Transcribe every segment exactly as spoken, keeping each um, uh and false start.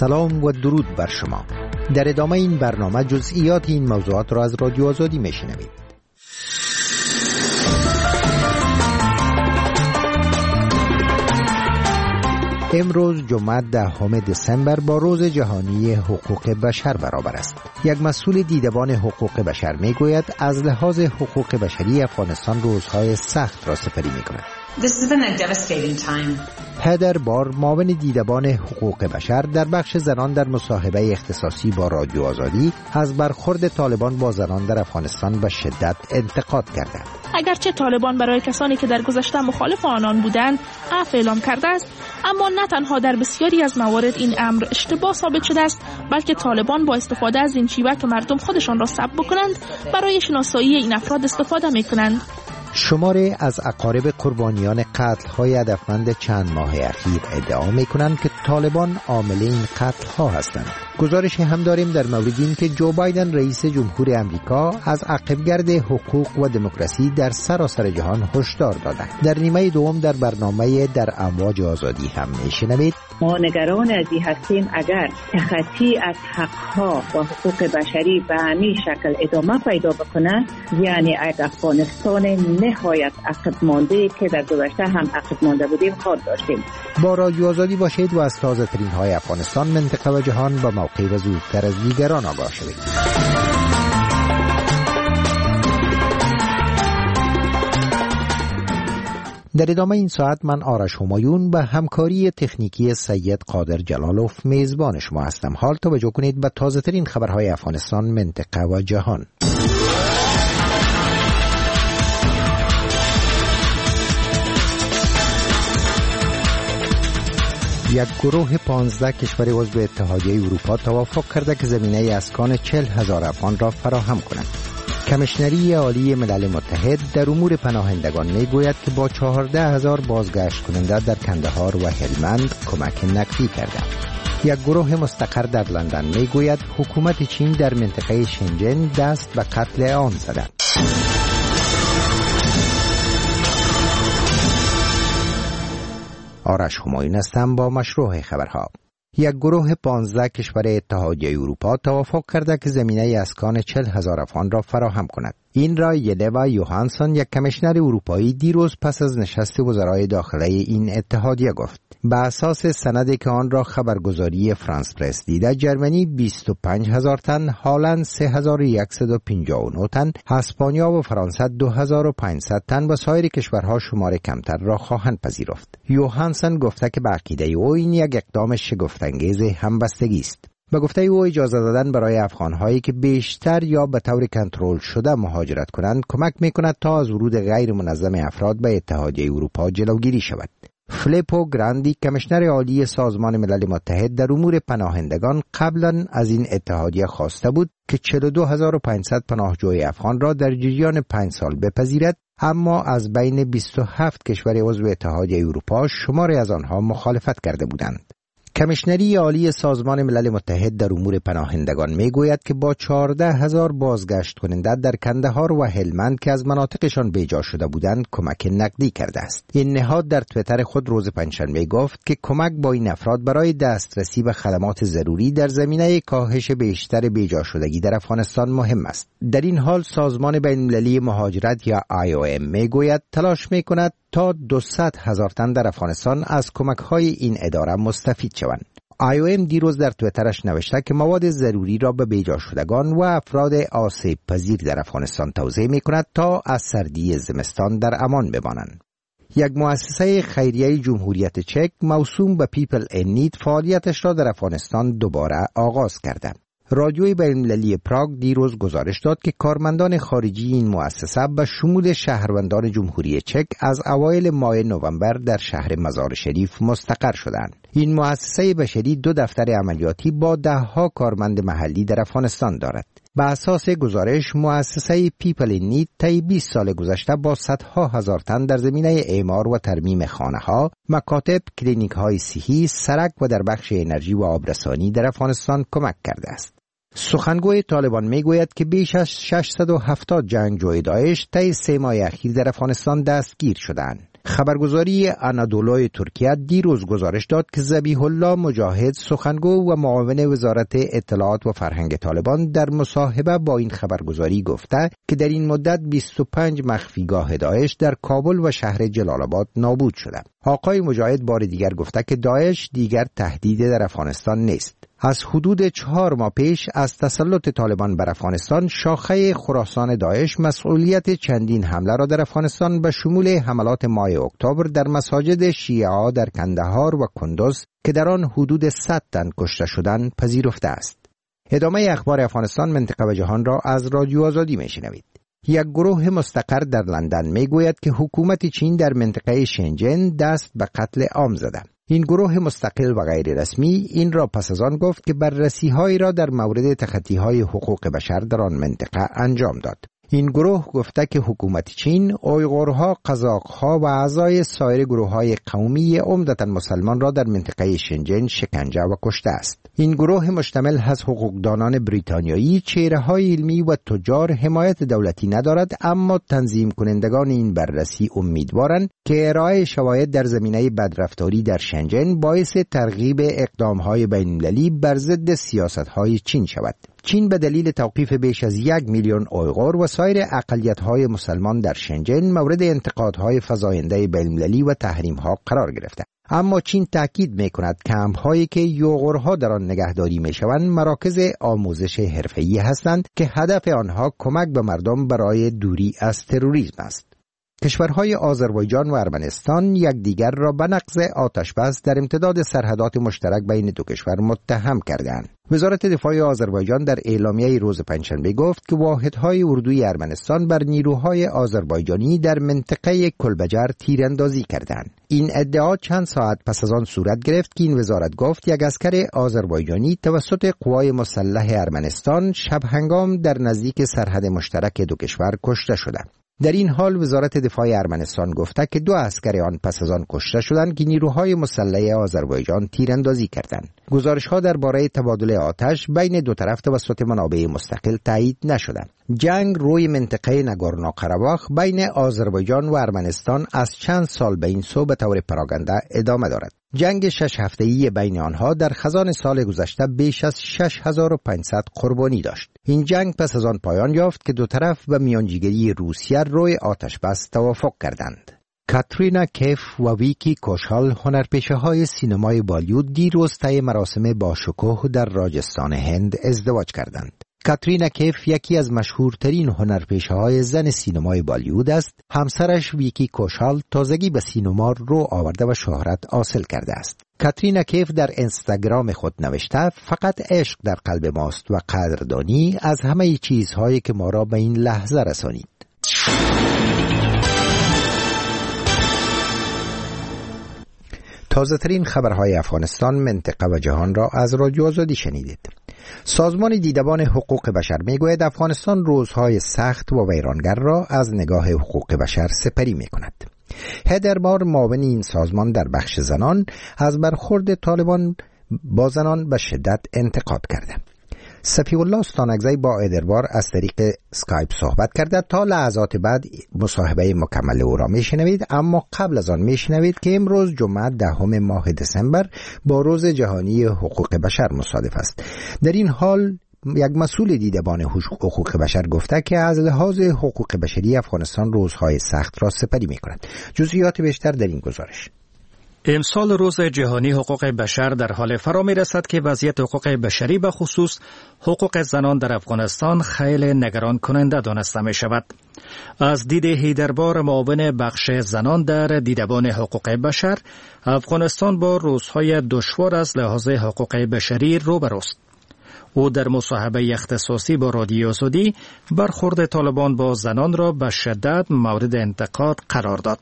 سلام و درود بر شما. در ادامه این برنامه جزئیات این موضوعات را از رادیو آزادی میشنوید. امروز جمعه دهم دسامبر با روز جهانی حقوق بشر برابر است. یک مسئول دیدبان حقوق بشر میگوید از لحاظ حقوق بشری افغانستان روزهای سخت را سپری میکند. This has been a devastating time. هدر بار، معاون دیدبان حقوق بشر در بخش زنان در مصاحبه اختصاصی با رادیو آزادی از برخورد طالبان با زنان در افغانستان به شدت انتقاد کرده. اگرچه طالبان برای کسانی که در گذشته مخالف آنان بودند عفو اعلام کرده است، اما نه تنها در بسیاری از موارد این امر اشتباه ثابت شده است، بلکه طالبان با استفاده از این شیوه که مردم خودشان را سلب بکنند برای شناسایی این افراد استفاده میکنند. شماره از اقارب قربانیان قتل‌های هدفمند چند ماه اخیر ادعا می‌کنند که طالبان عامل این قتل‌ها هستند. گزارش هم داریم در مورد این که جو بایدن رئیس جمهور امریکا از عقبگرد حقوق و دموکراسی در سراسر جهان هشدار داده. در نیمه دوم در برنامه در امواج آزادی هم میشنوید. ما نگران از این هستیم اگر تخطی از حق‌ها و حقوق بشری به همین شکل ادامه پیدا بکنه، یعنی یک افغانستان نهایت عقب مانده که در گذشته هم عقب مانده بودیم خواهد داشتیم. با رادیو آزادی باشید و از تازه ترین های افغانستان، منطقه و جهان با موقع و زودتر از دیگران آگاه شوید. در ادامه این ساعت من آرش همایون به همکاری تکنیکی سید قادر جلالوف میزبان شما هستم. حال توجه کنید به تازه ترین خبرهای افغانستان، منطقه و جهان. یک گروه پانزده کشور عضو اتحادیه اروپا توافق کرده که زمینه اسکان چهل هزار افغان را فراهم کنند. کمیشنری عالی ملل متحد در امور پناهندگان میگوید که با چهارده هزار بازگشت کننده در کندهار و هلمند کمک نقدی کرده. یک گروه مستقر در لندن میگوید حکومت چین در منطقه شنجن دست به قتل آن زده. آرش همایون هستم با مشروع خبرها. یک گروه پانزده کشور اتحادیه اروپا توافق کرده که زمینه اسکان چهل هزار افغان را فراهم کند. این را یلوا یوهانسون، یک کمیشنر اروپایی، دیروز پس از نشست وزرای داخله این اتحادیه گفت. به اساس سندی که آن را خبرگزاری فرانس پرس دیده، جرمنی بیست و پنج هزار تن، هلند سه هزار و صد و پنجاه و نه تن، اسپانیا و فرانسه دو هزار و پانصد تن و سایر کشورها شمار کمتر را خواهند پذیرفت. یوهانسون گفته که به عقیده او این یک اقدام شگفت‌انگیز همبستگی است. به گفته او اجازه دادن برای افغان‌هایی که بیشتر یا به طور کنترل شده مهاجرت کنند کمک می‌کند تا از ورود غیر منظم افراد به اتحادیه اروپا جلوگیری شود. فلیپو گراندی، کمیشنر عالی سازمان ملل متحد در امور پناهندگان، قبلا از این اتحادیه خواسته بود که چهل و دو هزار و پانصد پناهجوی افغان را در جریان پنج سال بپذیرد، اما از بین بیست و هفت کشور عضو اتحادیه اروپا شماری از آنها مخالفت کرده بودند. کمیشنری عالی سازمان ملل متحد در امور پناهندگان میگوید که با چهارده هزار بازگشت کننده در کندهار و هلمند که از مناطقشان بیجا شده بودند کمک نقدی کرده است. این نهاد در توییتر خود روز پنجشنبه گفت که کمک با این افراد برای دسترسی به خدمات ضروری در زمینه کاهش بیشتر بیجا شدگی در افغانستان مهم است. در این حال سازمان بین‌المللی مهاجرت یا آی او ام میگوید تلاش میکند تا دویست هزار تن در افغانستان از کمک‌های این اداره مستفید شوند. آی او ام دیروز در توییترش نوشته که مواد ضروری را به بیجا شدگان و افراد آسیب پذیر در افغانستان توزیع می‌کند تا از سردی زمستان در امان بمانند. یک مؤسسه خیریه جمهوریت چک موسوم به پیپل ان نید فعالیتش را در افغانستان دوباره آغاز کرده. رادیوی بین‌المللی پراگ دیروز گزارش داد که کارمندان خارجی این مؤسسه به شمول شهروندان جمهوری چک از اوایل ماه نوامبر در شهر مزار شریف مستقر شدند. این مؤسسه بشری دو دفتر عملیاتی با دهها کارمند محلی در افغانستان دارد. به اساس گزارش مؤسسه پیپل ان نید طی بیست سال گذشته با صدها هزار تن در زمینه اعمار و ترمیم خانه‌ها، مکاتب، کلینیک‌های صحی، سرک و در بخش انرژی و آبرسانی در افغانستان کمک کرده است. سخنگوی طالبان میگوید که بیش از ششصد و هفتاد جنگجوی داعش طی سه ماه اخیر در افغانستان دستگیر شدند. خبرگزاری آنادولوی ترکیه دیروز گزارش داد که ذبیح الله مجاهد، سخنگو و معاون وزارت اطلاعات و فرهنگ طالبان، در مصاحبه با این خبرگزاری گفته که در این مدت بیست و پنج مخفیگاه داعش در کابل و شهر جلال آباد نابود شده. آقای مجاهد بار دیگر گفته که داعش دیگر تهدید در افغانستان نیست. از حدود چهار ماه پیش از تسلط طالبان بر افغانستان، شاخه خراسان داعش مسئولیت چندین حمله را در افغانستان به شمول حملات ماه اکتبر در مساجد شیعه در کندهار و کندوز که در آن حدود صد تن کشته شدند پذیرفته است. ادامه اخبار افغانستان، منطقه و جهان را از رادیو آزادی میشنوید. یک گروه مستقر در لندن میگوید که حکومت چین در منطقه شنجن دست به قتل عام زده. این گروه مستقل و غیر رسمی این را پس از آن گفت که بررسی‌هایی را در مورد تخطی‌های حقوق بشر در آن منطقه انجام داد. این گروه گفته که حکومت چین اویغورها، قزاق‌ها و اعضای سایر گروه‌های قومی عمدتاً مسلمان را در منطقه شنجن شکنجه و کشته است. این گروه مشتمل از حقوقدانان بریتانیایی، چهره‌های علمی و تجار حمایت دولتی ندارد، اما تنظیم کنندگان این بررسی امیدوارند که ارائه شواهد در زمینه بدرفتاری در شنجن باعث ترغیب اقدام‌های بین‌المللی بر ضد سیاست‌های چین شود. چین به دلیل توقیف بیش از یک میلیون اویغور و سایر اقلیت‌های مسلمان در شنجن مورد انتقادهای فزاینده بین‌المللی و تحریم‌ها قرار گرفته. اما چین تاکید می‌کند کمپ‌هایی که اویغورها در آن نگهداری می‌شوند مراکز آموزش حرفه‌ای هستند که هدف آنها کمک به مردم برای دوری از تروریسم است. کشورهای آذربایجان و ارمنستان یکدیگر را به نقض آتشبس در امتداد سرحدات مشترک بین دو کشور متهم کردند. وزارت دفاع آذربایجان در اعلامیه روز پنجشنبه گفت که واحدهای اردوی ارمنستان بر نیروهای آذربایجانی در منطقه کلبجر تیراندازی کردند. این ادعا چند ساعت پس از آن صورت گرفت که این وزارت گفت یک عسکر آذربایجانی توسط قوای مسلح ارمنستان شب هنگام در نزدیک سرحد مشترک دو کشور کشته شده. در این حال وزارت دفاع ارمنستان گفته که دو عسکر آن پس از آن کشته شدند که نیروهای مسلح آذربایجان تیراندازی کردند. گزارش‌ها درباره تبادل آتش بین دو طرف توسط منابع مستقل تایید نشده. جنگ روی منطقه ناگورنو قره‌باخ بین آذربایجان و ارمنستان از چند سال به این سو به طور پراگنده ادامه دارد. جنگ شش هفته‌ای بین آنها در خزان سال گذشته بیش از شش هزار و پانصد قربانی داشت. این جنگ پس از آن پایان یافت که دو طرف به میانجیگری روسیه روی آتش بس توافق کردند. کاترینا کیف و ویکی کوشال، هنرپیشه‌های سینمای بالیوود، دیروز طی مراسم باشکوه در راجستان هند ازدواج کردند. کاترینا کیف یکی از مشهورترین هنرپیشه‌های زن سینمای بالیوود است. همسرش ویکی کوشال تازگی به سینما رو آورده و شهرت حاصل کرده است. کاترینا کیف در اینستاگرام خود نوشته: فقط عشق در قلب ماست و قدردانی از همه چیزهایی که ما را به این لحظه رسانید. تازه ترین خبرهای افغانستان، منطقه و جهان را از رادیو آزادی شنیدید. سازمان دیدبان حقوق بشر میگوید افغانستان روزهای سخت و ویرانگر را از نگاه حقوق بشر سپری میکند. هدر بار، معاون این سازمان در بخش زنان، از برخورد طالبان با زنان به شدت انتقاد کرده. صفی الله استانکزی با ادربار از طریق اسکایپ صحبت کرده. تا لحظات بعد مصاحبه مکمل او را میشنوید، اما قبل از آن میشنوید که امروز جمعه دهم ماه دسامبر با روز جهانی حقوق بشر مصادف است. در این حال یک مسئول دیدبان حقوق بشر گفته که از لحاظ حقوق بشری افغانستان روزهای سخت را سپری میکند. جزئیات بیشتر در این گزارش. امسال روز جهانی حقوق بشر در حال فرا می رسد که وضعیت حقوق بشری به خصوص حقوق زنان در افغانستان خیلی نگران کننده دانسته می شود. از دید هیدربار، معاون بخش زنان در دیدبان حقوق بشر، افغانستان با روزهای دشوار از لحاظ حقوق بشری روبروست. او در مصاحبه اختصاصی با رادیو آزادی برخورد طالبان با زنان را به شدت مورد انتقاد قرار داد.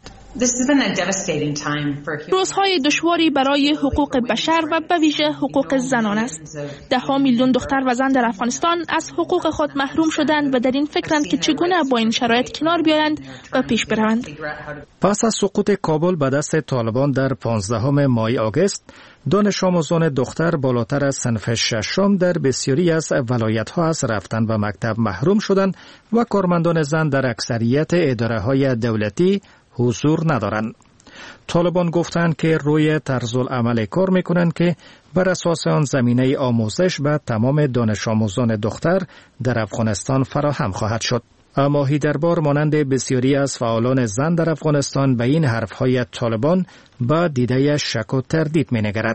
روزهای دشواری برای حقوق بشر و به ویژه حقوق زنان است. ده ها میلیون دختر و زن در افغانستان از حقوق خود محروم شدند و در این فکرند که چگونه با این شرایط کنار بیایند و پیش بروند. پس از سقوط کابل به دست طالبان در پانزدهم ماه آگوست، دانش آموزان دختر بالاتر از صنف ششم در بسیاری از ولایت‌ها از رفتن به مکتب محروم شدند و کارمندان زن در اکثریت اداره‌های دولتی حضور ندارند. طالبان گفتند که روی طرز العمل کار میکنند که بر اساس آن زمینه آموزش به تمام دانش آموزان دختر در افغانستان فراهم خواهد شد. اما هیدربار مانند بسیاری از فعالان زن در افغانستان به این حرفهای طالبان با دیده شک و تردید می‌نگرد.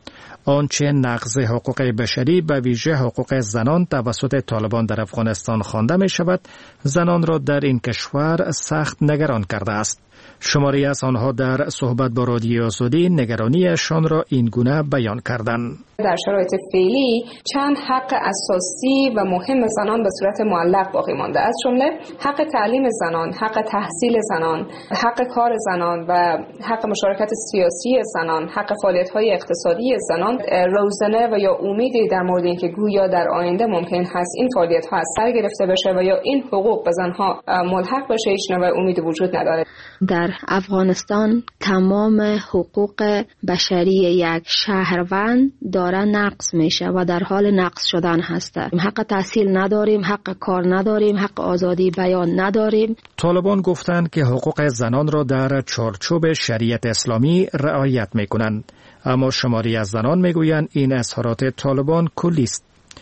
آنچه نقض حقوق بشری به ویژه حقوق زنان توسط طالبان در افغانستان خوانده می شود، زنان را در این کشور سخت نگران کرده است. شماری از آنها در صحبت با رادیو آزادی نگرانیشان را این گونه بیان کردند. در شرایط فعلی چند حق اساسی و مهم زنان به صورت معلق باقی مانده، از جمله حق تعلیم زنان، حق تحصیل زنان، حق کار زنان و حق مشارکت سیاسی زنان، حق فعالیت‌های اقتصادی زنان. روزنه و یا امیدی در مورد اینکه گویا در آینده ممکن هست این فعالیت‌ها از سر گرفته بشه و یا این حقوق به زنها ملحق بشه، هیچ نوع امیدی وجود نداره. در افغانستان تمام حقوق بشری یک شهروند داره نقض میشه و در حال نقض شدن هسته. حق تحصیل نداریم، حق کار نداریم، حق آزادی بیان نداریم. طالبان گفتند که حقوق زنان را در چارچوب شریعت اسلامی رعایت میکنند، اما شماری از زنان میگویند این اظهارات طالبان کلی است.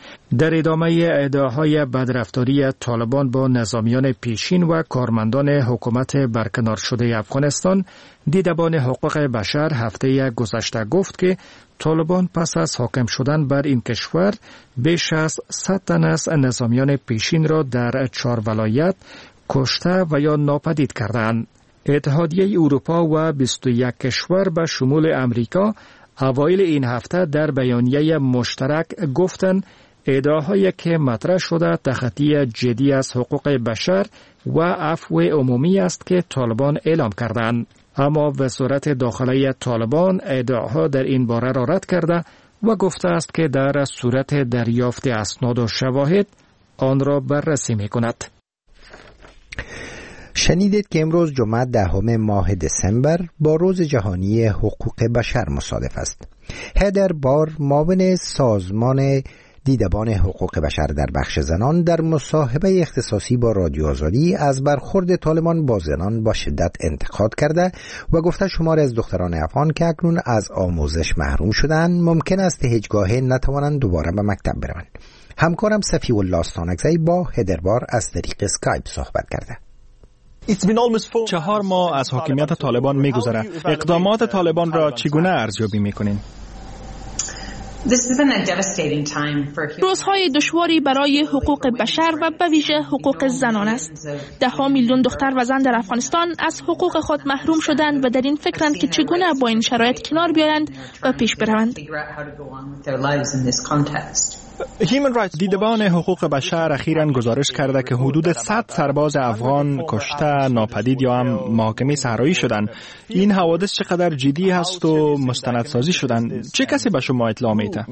در ادامه ادعاهای بدرفتاری طالبان با نظامیان پیشین و کارمندان حکومت برکنار شده افغانستان، دیدبان حقوق بشر هفته گذشته گفت که طالبان پس از حاکم شدن بر این کشور بیش از صد تن از نظامیان پیشین را در چهار ولایت کشته و یا ناپدید کردند. اتحادیه اروپا و بیست و یک کشور به شمول امریکا اوایل این هفته در بیانیه مشترک گفتند ادعاهایی که مطرح شده تخطی جدی از حقوق بشر و عفو عمومی است که طالبان اعلام کردند. اما وزارت داخلی طالبان ادعاها در این باره را رد کرده و گفته است که در صورت دریافت اسناد و شواهد آن را بررسی می‌کند. شنیدید که امروز جمعه دهم ماه دسامبر با روز جهانی حقوق بشر مصادف است. هیدر بار، معاون سازمان دیدبان حقوق بشر در بخش زنان، در مصاحبه اختصاصی با رادیو آزادی از برخورد طالبان با زنان با شدت انتقاد کرده و گفته شمار از دختران افغان که اکنون از آموزش محروم شدند ممکن است هیچگاه نتوانند دوباره به مکتب بروند. همکارم صفی الله استانکزی با هیدر بار از طریق اسکایپ صحبت کرده. چهار ماه از حاکمیت طالبان می‌گذرد. اقدامات طالبان را چگونه ارزیابی می‌کنین؟ روزهای دشواری برای حقوق بشر و به ویژه حقوق زنان است. ده ها میلیون دختر و زن در افغانستان از حقوق خود محروم شدند و در این فکرند که چگونه با این شرایط کنار بیایند و پیش بروند. دیدبان حقوق بشر اخیراً گزارش کرده که حدود صد سرباز افغان کشته، ناپدید یا هم محاکمه صحرایی شدند. این حوادث چقدر جدی هست و مستندسازی شدن؟ چه کسی به شما اطلاع میده؟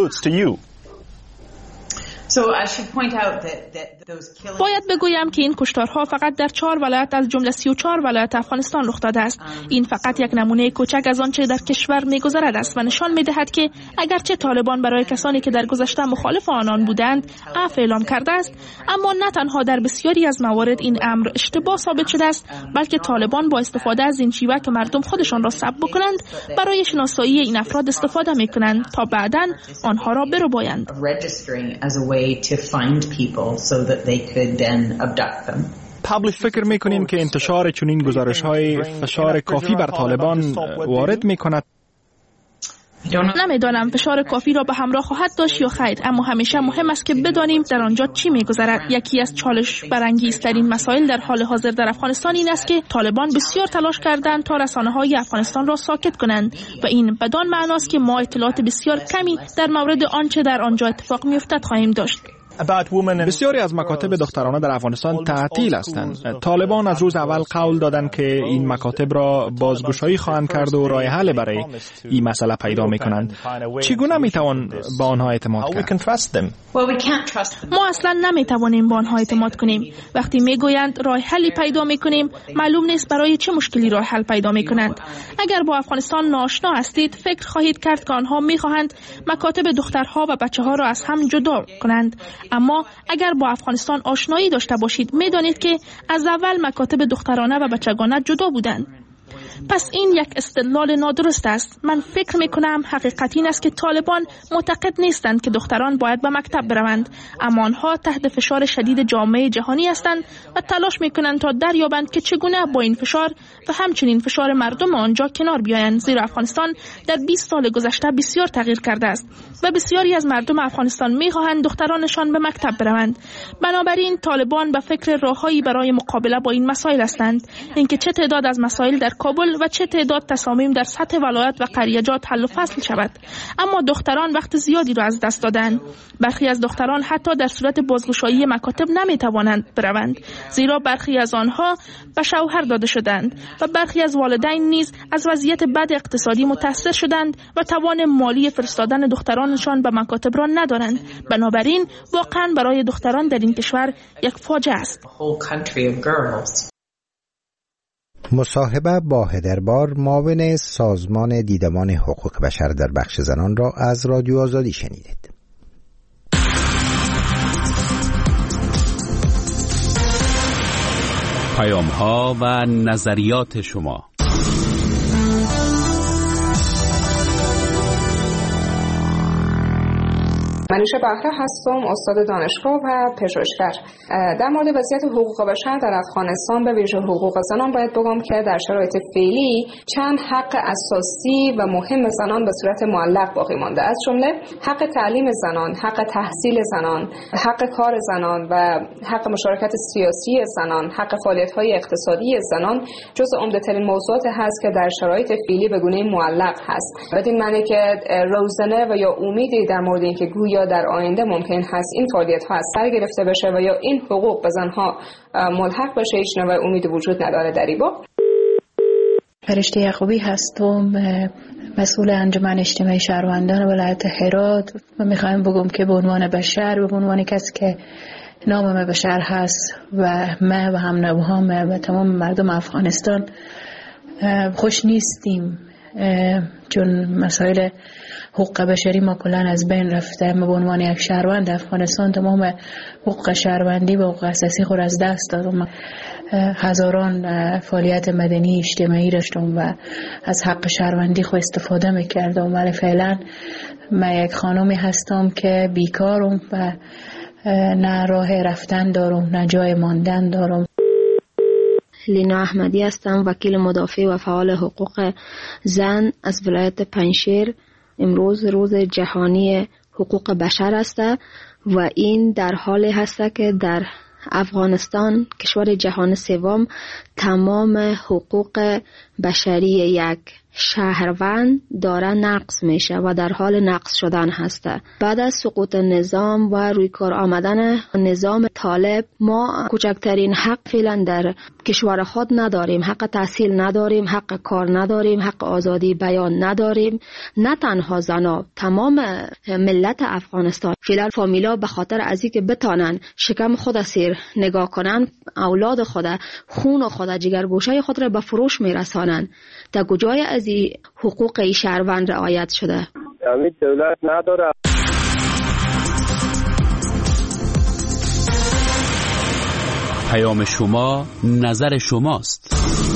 باید بگویم که این کشتارها فقط در چهار ولایت از جمله سی و چهار ولایت افغانستان رخ داده است. این فقط یک نمونه کوچک از آنچه در کشور می‌گذرد است و نشان می‌دهد که اگرچه طالبان برای کسانی که در گذشته مخالف آنان بودند عفو اعلام کرده است، اما نه تنها در بسیاری از موارد این امر اشتباه ثابت شده است، بلکه طالبان با استفاده از این شیوه که مردم خودشان را سبک بکنند برای شناسایی این افراد استفاده می‌کنند تا بعداً آنها را بربایند. to find people so that they could then abduct them. فکر میکنین که انتشار چنین گزارش‌های فشار کافی بر طالبان وارد میکند؟ نمیدانم فشار کافی را به همراه خواهد داشت یا خیر، اما همیشه مهم است که بدانیم در آنجا چی میگذرد. یکی از چالش برانگیزترین مسائل در حال حاضر در افغانستان این است که طالبان بسیار تلاش کردند تا رسانه‌های افغانستان را ساکت کنند و این بدان معناست که ما اطلاعات بسیار کمی در مورد آنچه در آنجا اتفاق میافتد خواهیم داشت. بسیاری از مکاتب دخترانه در افغانستان تعطیل هستند. طالبان از روز اول قول دادند که این مکاتب را بازگشایی خواهند کرد و راه حل برای این مسئله پیدا میکنند. چگونه میتوان با آنها اعتماد کرد؟ ما اصلا نمیتوانیم با آنها اعتماد کنیم. وقتی میگویند راه حلی پیدا میکنیم، معلوم نیست برای چه مشکلی راه حل پیدا میکنند. اگر با افغانستان ناآشنا هستید، فکر خواهید کرد که آنها میخواهند مکاتب دخترها و بچه‌ها را از هم جدا کنند. اما اگر با افغانستان آشنایی داشته باشید، میدانید که از اول مکاتب دخترانه و بچگانه جدا بودند. پس این یک استدلال نادرست است. من فکر می کنم حقیقت این است که طالبان معتقد نیستند که دختران باید به مکتب بروند، اما آنها تحت فشار شدید جامعه جهانی هستند و تلاش می کنند تا دریابند که چگونه با این فشار و همچنین فشار مردم آنجا کنار بیایند، زیرا افغانستان در بیست سال گذشته بسیار تغییر کرده است و بسیاری از مردم افغانستان می خواهند دخترانشان به مکتب بروند. بنابراین طالبان به فکر راههایی برای مقابله با این مسائل هستند، اینکه چه تعداد از مسائل در کابل و چه تعداد تصامیم در سطح ولایت و قریه‌جات حل و فصل شود. اما دختران وقت زیادی را از دست دادند. برخی از دختران حتی در صورت بازگشایی مکاتب نمی توانند بروند، زیرا برخی از آنها به شوهر داده شدند و برخی از والدین نیز از وضعیت بد اقتصادی متاثر شدند و توان مالی فرستادن دخترانشان به مکاتب را ندارند. بنابراین واقعا برای دختران در این کشور یک فاجعه است. مصاحبه با هدربار، معاون سازمان دیدبان حقوق بشر در بخش زنان را از رادیو آزادی شنیدید. پیام‌ها و نظریات شما. منیشه بهره هستم، استاد دانشگاه و پژوهشگر. در مورد وضعیت حقوق بشر در افغانستان به ویژه حقوق زنان باید بگم که در شرایط فعلی چند حق اساسی و مهم زنان به صورت معلق باقی مانده، از جمله حق تعلیم زنان، حق تحصیل زنان، حق کار زنان و حق مشارکت سیاسی زنان، حق فعالیت‌های اقتصادی زنان جزء عمده‌ترین موضوعات هست که در شرایط فعلی به گونه معلق هست. بدین معنی که روزنه و یا امیدی در مورد اینکه گویا در آینده ممکن هست این فعالیت ها از سر گرفته بشه و یا این حقوق به زنها ملحق بشه، هیچ نوع امید وجود نداره در این باب. فرشته یعقوبی هستم، مسئول انجمن اجتماعی شهروندان ولایت هرات و میخوایم بگم که به عنوان بشر، به عنوان کسی که نام بشر هست و من و هم نوهام و تمام مردم افغانستان خوش نیستیم، چون مسائل حقوق بشری ما کلان از بین رفته. ما به عنوان یک شهروند افغانستان تمام حقوق شهروندی و حقوق اساسی خود از دست دادم. هزاران فعالیت مدنی اجتماعی داشتم و از حق شهروندی خود استفاده میکردم، ولی فعلا من یک خانمی هستم که بیکارم و نه راه رفتن دارم نه جای ماندن دارم. لینا احمدی هستم، وکیل مدافع و فعال حقوق زن از ولایت پنجشیر. امروز روز جهانی حقوق بشر است و این در حالی هست که در افغانستان، کشور جهان سوم، تمام حقوق بشری یک شهروند داره نقض میشه و در حال نقض شدن هسته. بعد از سقوط نظام و روی کار آمدن نظام طالب، ما کوچکترین حق فعلا در کشور خود نداریم. حق تحصیل نداریم، حق کار نداریم، حق آزادی بیان نداریم. نه تنها زنا، تمام ملت افغانستان فعلا فامیلا به خاطر از اینکه بتانن شکم خود سیر نگاه کنن، اولاد خود، خون خود، جگرگوشه خود را به فروش میرسانن. تا کجای از این حقوق شهروند رعایت شده؟ امید دولت نداره. پیام شما، نظر شماست.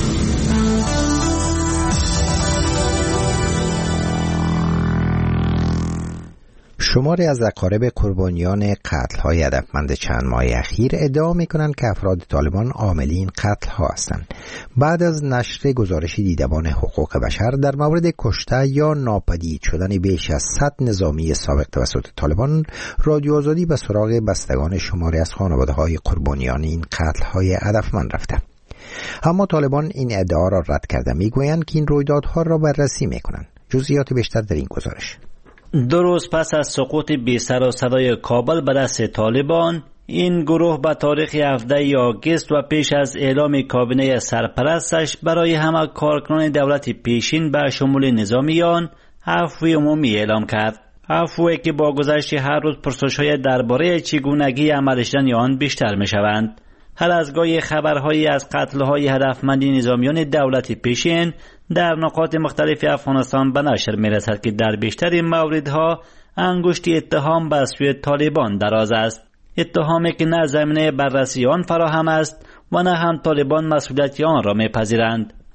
شماری از اقارب قربانیان قتل‌های هدفمند چند ماه اخیر ادعا می‌کنند که افراد طالبان عامل این قتل‌ها هستند. بعد از نشر گزارش دیدبان حقوق بشر در مورد کشته یا ناپدید شدن بیش از صد نظامی سابق توسط طالبان، رادیو آزادی به سراغ بستگان شماری از خانواده‌های قربانیان این قتل‌های هدفمند رفته. اما طالبان این ادعا را رد کرده، می‌گویند که این رویدادها را بررسی می‌کنند. جزئیات بیشتر در این گزارش. دو روز پس از سقوط بی سر و صدای کابل به دست طالبان، این گروه به تاریخ هفدهم آگوست و پیش از اعلام کابینه سرپرستش برای همه کارکنان دولت پیشین به شمول نظامیان عفو عمومی اعلام کرد. عفوی که با گذشت هر روز پرسش‌های درباره چگونگی عملشدن آن بیشتر می‌شوند. هر از گاهی خبرهایی از قتل‌های هدفمند نظامیان دولت پیشین در نقاط مختلف افغانستان به نشر می‌رسد که در بیشتر موردها انگشت اتهام به سوی طالبان دراز است. اتهامی که نه زمینه بررسی آن فراهم است و نه هم طالبان مسئولیت آن را می‌پذیرند.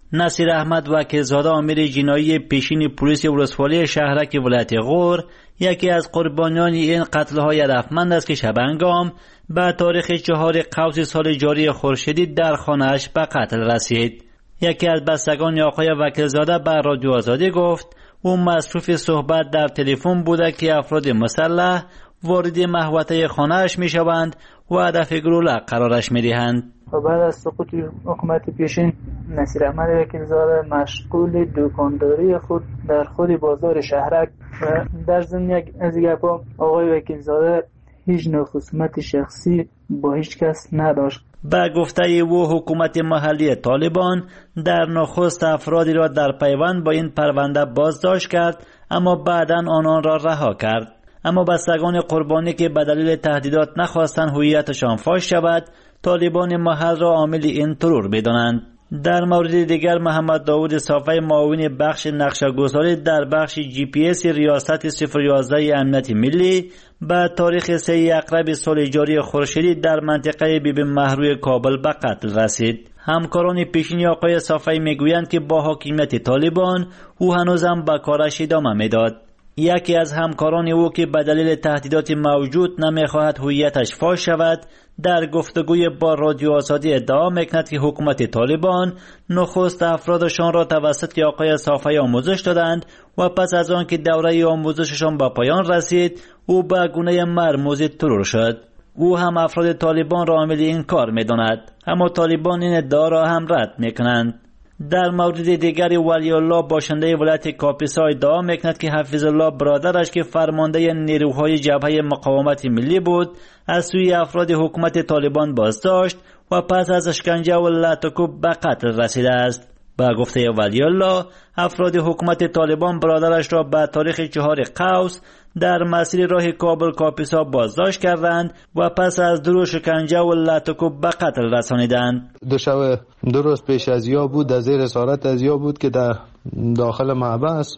نصیر احمد وکیلزاده آمر جنایی پیشین پلیس ولسوالی شهرک ولایت غور یکی از قربانیان این قتل‌های هدفمند است که شبانگام به تاریخ چهار قوس سال جاری خورشیدی در خانه‌اش به قتل رسید. یکی از بستگان آقای وکیلزاده به رادیو آزادی گفت او مصروف صحبت در تلفن بوده که افراد مسلح وارد محوطه خانه‌اش می‌شوند و هدف گلوله قرارش می‌دهند. و بعد از سقوط حکومت پیشین نصیر احمد وکیلزاده مشغول دکانداری خود در خود بازار شهرک و در ضمن یک از گپا آقای وکیلزاده هیچ نوع خصومت شخصی با هیچ کس نداشت. با گفته او حکومت محلی طالبان در نخست افرادی را در پیوند با این پرونده بازداشت کرد اما بعداً آنان را رها کرد. اما بستگان قربانی که به دلیل تهدیدات نخواستند هویتشان فاش شود طالبان محل را عامل این ترور بدانند. در مورد دیگر محمد داوود صافی معاون بخش نقشه‌گذاری در بخش جی پی اس ریاست صفر یازده امنیت ملی به تاریخ سه اقرب سال جاری خورشیدی در منطقه بیبی مهروی کابل به قتل رسید. همکاران پیشین آقای صافی میگویند که با حاکمیت طالبان او هنوزم به کارش ادامه میداد. یکی از همکاران او که به دلیل تهدیدات موجود نمیخواهد هویتش فاش شود در گفتگوی با رادیو آزادی ادعا میکند که حکومت طالبان نخست افرادشان را توسط آقای صافی آموزش دادند و پس از آن که دوره آموزششان به پایان رسید او به گونه مرموز ترور شد. او هم افراد طالبان را عامل این کار میداند اما طالبان این ادعا را هم رد میکنند. در مورد دیگری ولی الله باشنده ولایت کاپیسا ادعا میکند که حفیظ الله برادرش که فرمانده نیروهای جبهه مقاومت ملی بود از سوی افراد حکومت طالبان بازداشت و پس از اشکنجه و لطکوب به قتل رسیده است. با گفته ولی الله افراد حکومت طالبان برادرش را به تاریخ چهار قوس در مسیر راه کابل کاپیسا بازداشت کردند و پس از درو شکنجه و لطکوب به قتل رسانیدند. دو شب دو روز پیش از یا بود در زیر اسارت از یا بود که در داخل محبس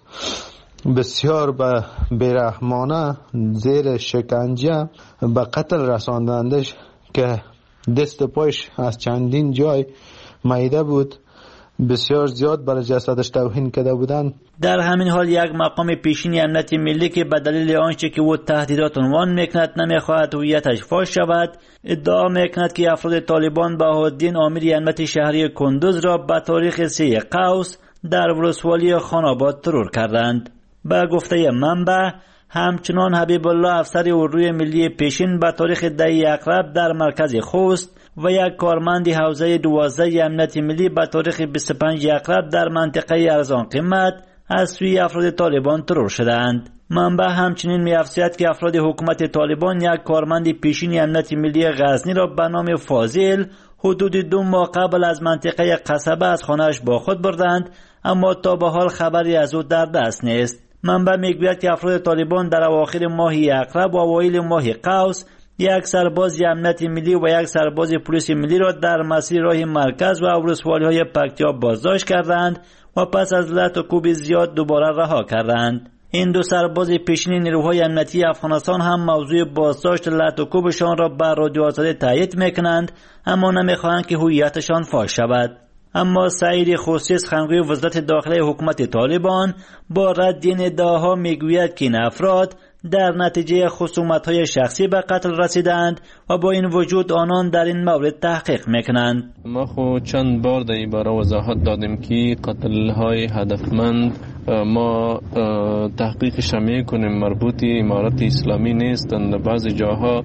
بسیار به بیرحمانه زیر شکنجه به قتل رساندندش که دست پایش از چندین جای معیده بود، بسیار زیاد برای جسدش توهین کرده بودند. در همین حال یک مقام پیشین امنیت ملی که به دلیل آنچه که او تهدیدات عنوان میکند نمیخواهد هویتش فاش شود ادعا میکند که افراد طالبان بهاءالدین آمر امنیت شهری کندوز را به تاریخ سه قوس در ولسوالی خان‌آباد ترور کردند. به گفته منبع همچنان حبیب الله افسر اردوی ملی پیشین به تاریخ ده اقرب در مرکز خوست و یک کارمند حوزه دوازده امنیت ملی به تاریخ بیست و پنج اقرب در منطقه ارزان قیمت از سوی افراد طالبان ترور شدند. منبع همچنین می‌افزاید که افراد حکومت طالبان یک کارمند پیشین امنیت ملی غزنی را به نام فاضل حدود دو ماه قبل از منطقه قصبه از خانه‌اش با خود بردند اما تا به حال خبری از او در دست نیست. منبع میگوید که افراد طالبان در اواخر ماه اقرب و اوایل ماه قوس یک سرباز امنیت ملی و یک سرباز پلیس ملی را در مسیر راه مرکز و ولسوالی‌های پکتیا بازداشت کردند و پس از لط و کوب زیاد دوباره رها کردند. این دو سرباز پیشین نیروهای امنیتی افغانستان هم موضوع بازداشت لط و کوبشان را بر رادیو آزادی تایید میکنند اما نمیخواهند که هویتشان فاش شود. اما سعید خوسی سخنگوی وزارت داخلی حکومت طالبان با رد این ادعاها میگوید که این افراد در نتیجه خصومت‌های شخصی به قتل رسیدند و با این وجود آنان در این مورد تحقیق میکنند. ما خو چند بار در این باره وضاحت دادیم که قتل‌های هدفمند ما تحقیقش میکنیم مربوط امارت اسلامی نیستند. بعضی جاها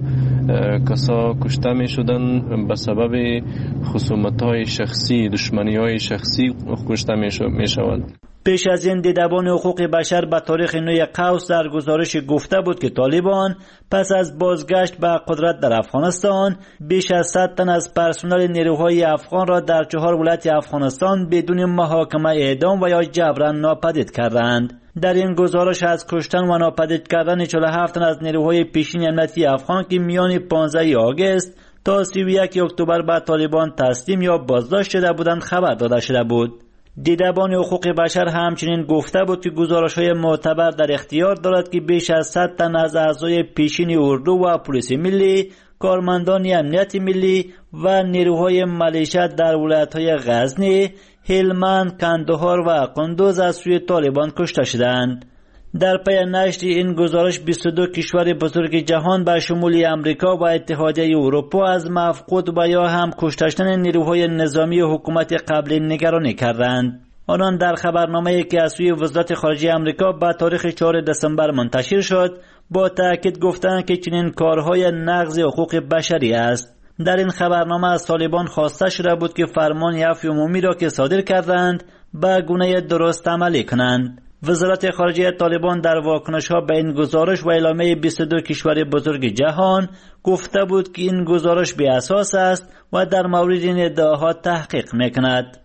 کسا کشته میشدن به سبب خصومت‌های شخصی، دشمنی‌های شخصی کشته میشوند. پیش از این دیدبان حقوق بشر به تاریخ نو قوس در گزارش گفته بود که طالبان پس از بازگشت به قدرت در افغانستان بیش از صد تن از پرسنل نیروهای افغان را در چهار ولایت افغانستان بدون محاکمه اعدام و یا جبران ناپدید کردند. در این گزارش از کشتن و ناپدید کردن چهل و هفت تن از نیروهای پیشین امنیتی افغان که میان پانزده آگوست تا سی و یک اکتبر به طالبان تسلیم یا بازداشت شده بودند خبر داده شده بود. دیدبان حقوق بشر همچنین گفته بود که گزارش‌های معتبر در اختیار دارد که بیش از صد تن از اعضای پیشین اردو و پلیس ملی کارمندان امنیت ملی و نیروهای ملیشه در ولایت‌های غزنی، هلمند، کندهار و قندوز از سوی طالبان کشته شدند. در پی نشر این گزارش بیست و دو کشور بزرگ جهان به شمول امریکا و اتحادیه اروپا از مفقود و یا هم کشته شدن نیروهای نظامی حکومت قبلی نگرانی کردند. آنان در خبرنامه‌ای که از سوی وزارت خارجه امریکا به تاریخ چهارم دسامبر منتشر شد با تأکید گفتند که چنین کارهای نقض حقوق بشری است. در این خبرنامه از طالبان خواسته شده بود که فرمان عفو عمومی را که صادر کردند به گونه درست عملی کنند. وزارت خارجه طالبان در واکنش‌ها به این گزارش و اعلامیه بیست و دو کشور بزرگ جهان گفته بود که این گزارش بی اساس است و در مورد این ادعاها تحقیق می‌کند.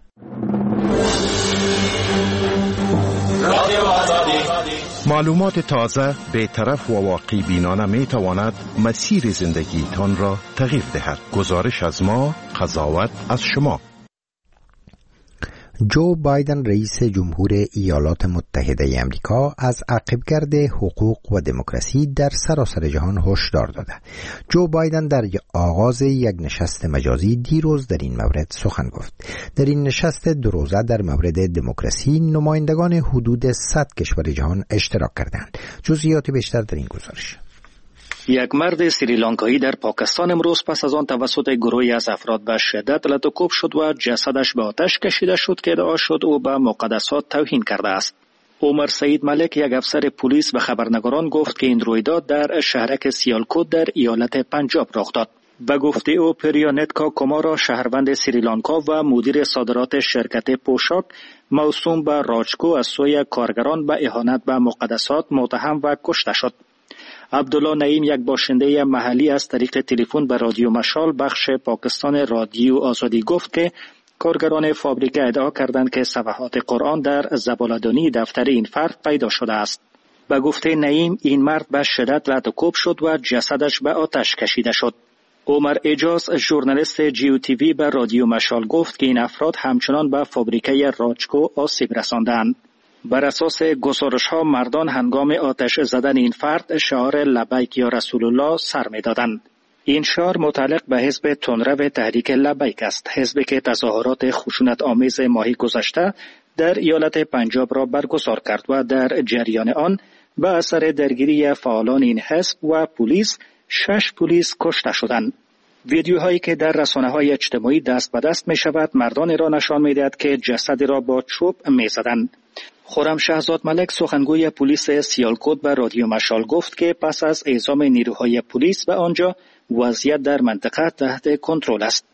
معلومات تازه، بی‌طرف و واقعی بینانه می تواند مسیر زندگی تان را تغییر دهد. گزارش از ما، قضاوت از شما. جو بایدن رئیس جمهور ایالات متحده امریکا از عقبگرد حقوق و دموکراسی در سراسر جهان هشدار داده. جو بایدن در آغاز یک نشست مجازی دیروز در این مورد سخن گفت. در این نشست دو روزه در مورد دموکراسی نمایندگان حدود صد کشور جهان اشتراک کردند. جزئیات بیشتر در این گزارش. یک مرد سریلانکایی در پاکستان امروز پس از آن توسط گروهی از افراد به شدت لطوکوب شد و جسدش به آتش کشیده شد که ادعا شد او به مقدسات توهین کرده است. عمر سعید ملک، یک افسر پلیس، به خبرنگاران گفت که این رویداد در شهرک سیالکوت در ایالت پنجاب رخ داد. به گفته او پریانتکا کومارا، شهروند سریلانکا و مدیر صادرات شرکت پوشاک موسوم به راجکو، از سوی کارگران به اهانت به مقدسات متهم و کشته شد. عبدالله نعیم، یک باشنده محلی، از طریق تلفن به رادیو مشال بخش پاکستان رادیو آزادی گفت که کارگران فابریکه ادعا کردند که صفحات قرآن در زباله‌دانی دفتر این فرد پیدا شده است. به گفته نعیم، این مرد به شدت لطوکوب شد و جسدش به آتش کشیده شد. عمر اجاز، ژورنالیست جیو تیوی، به رادیو مشال گفت که این افراد همچنان به فابریکه راجکو آسیب رساندند. بر اساس گزارش ها مردان هنگام آتش زدن این فرد شعار لبیک یا رسول الله سر می دادند. این شعار متعلق به حزب تندرو تحریک لبیک است، حزبی که تظاهرات خشونت آمیز ماهی گذشته در ایالت پنجاب را برگزار کرد و در جریان آن به اثر درگیری فعالان این حزب و پلیس شش پلیس کشته شدند. ویدیوهایی که در رسانه‌های اجتماعی دست به دست می شود مردان را نشان می دهد که جسد را با چوب می زدند. خرم شهزاد ملک، سخنگوی پلیس سیالکوت، به رادیو مشال گفت که پس از اعزام نیروهای پلیس به آنجا وضعیت در منطقه تحت کنترل است.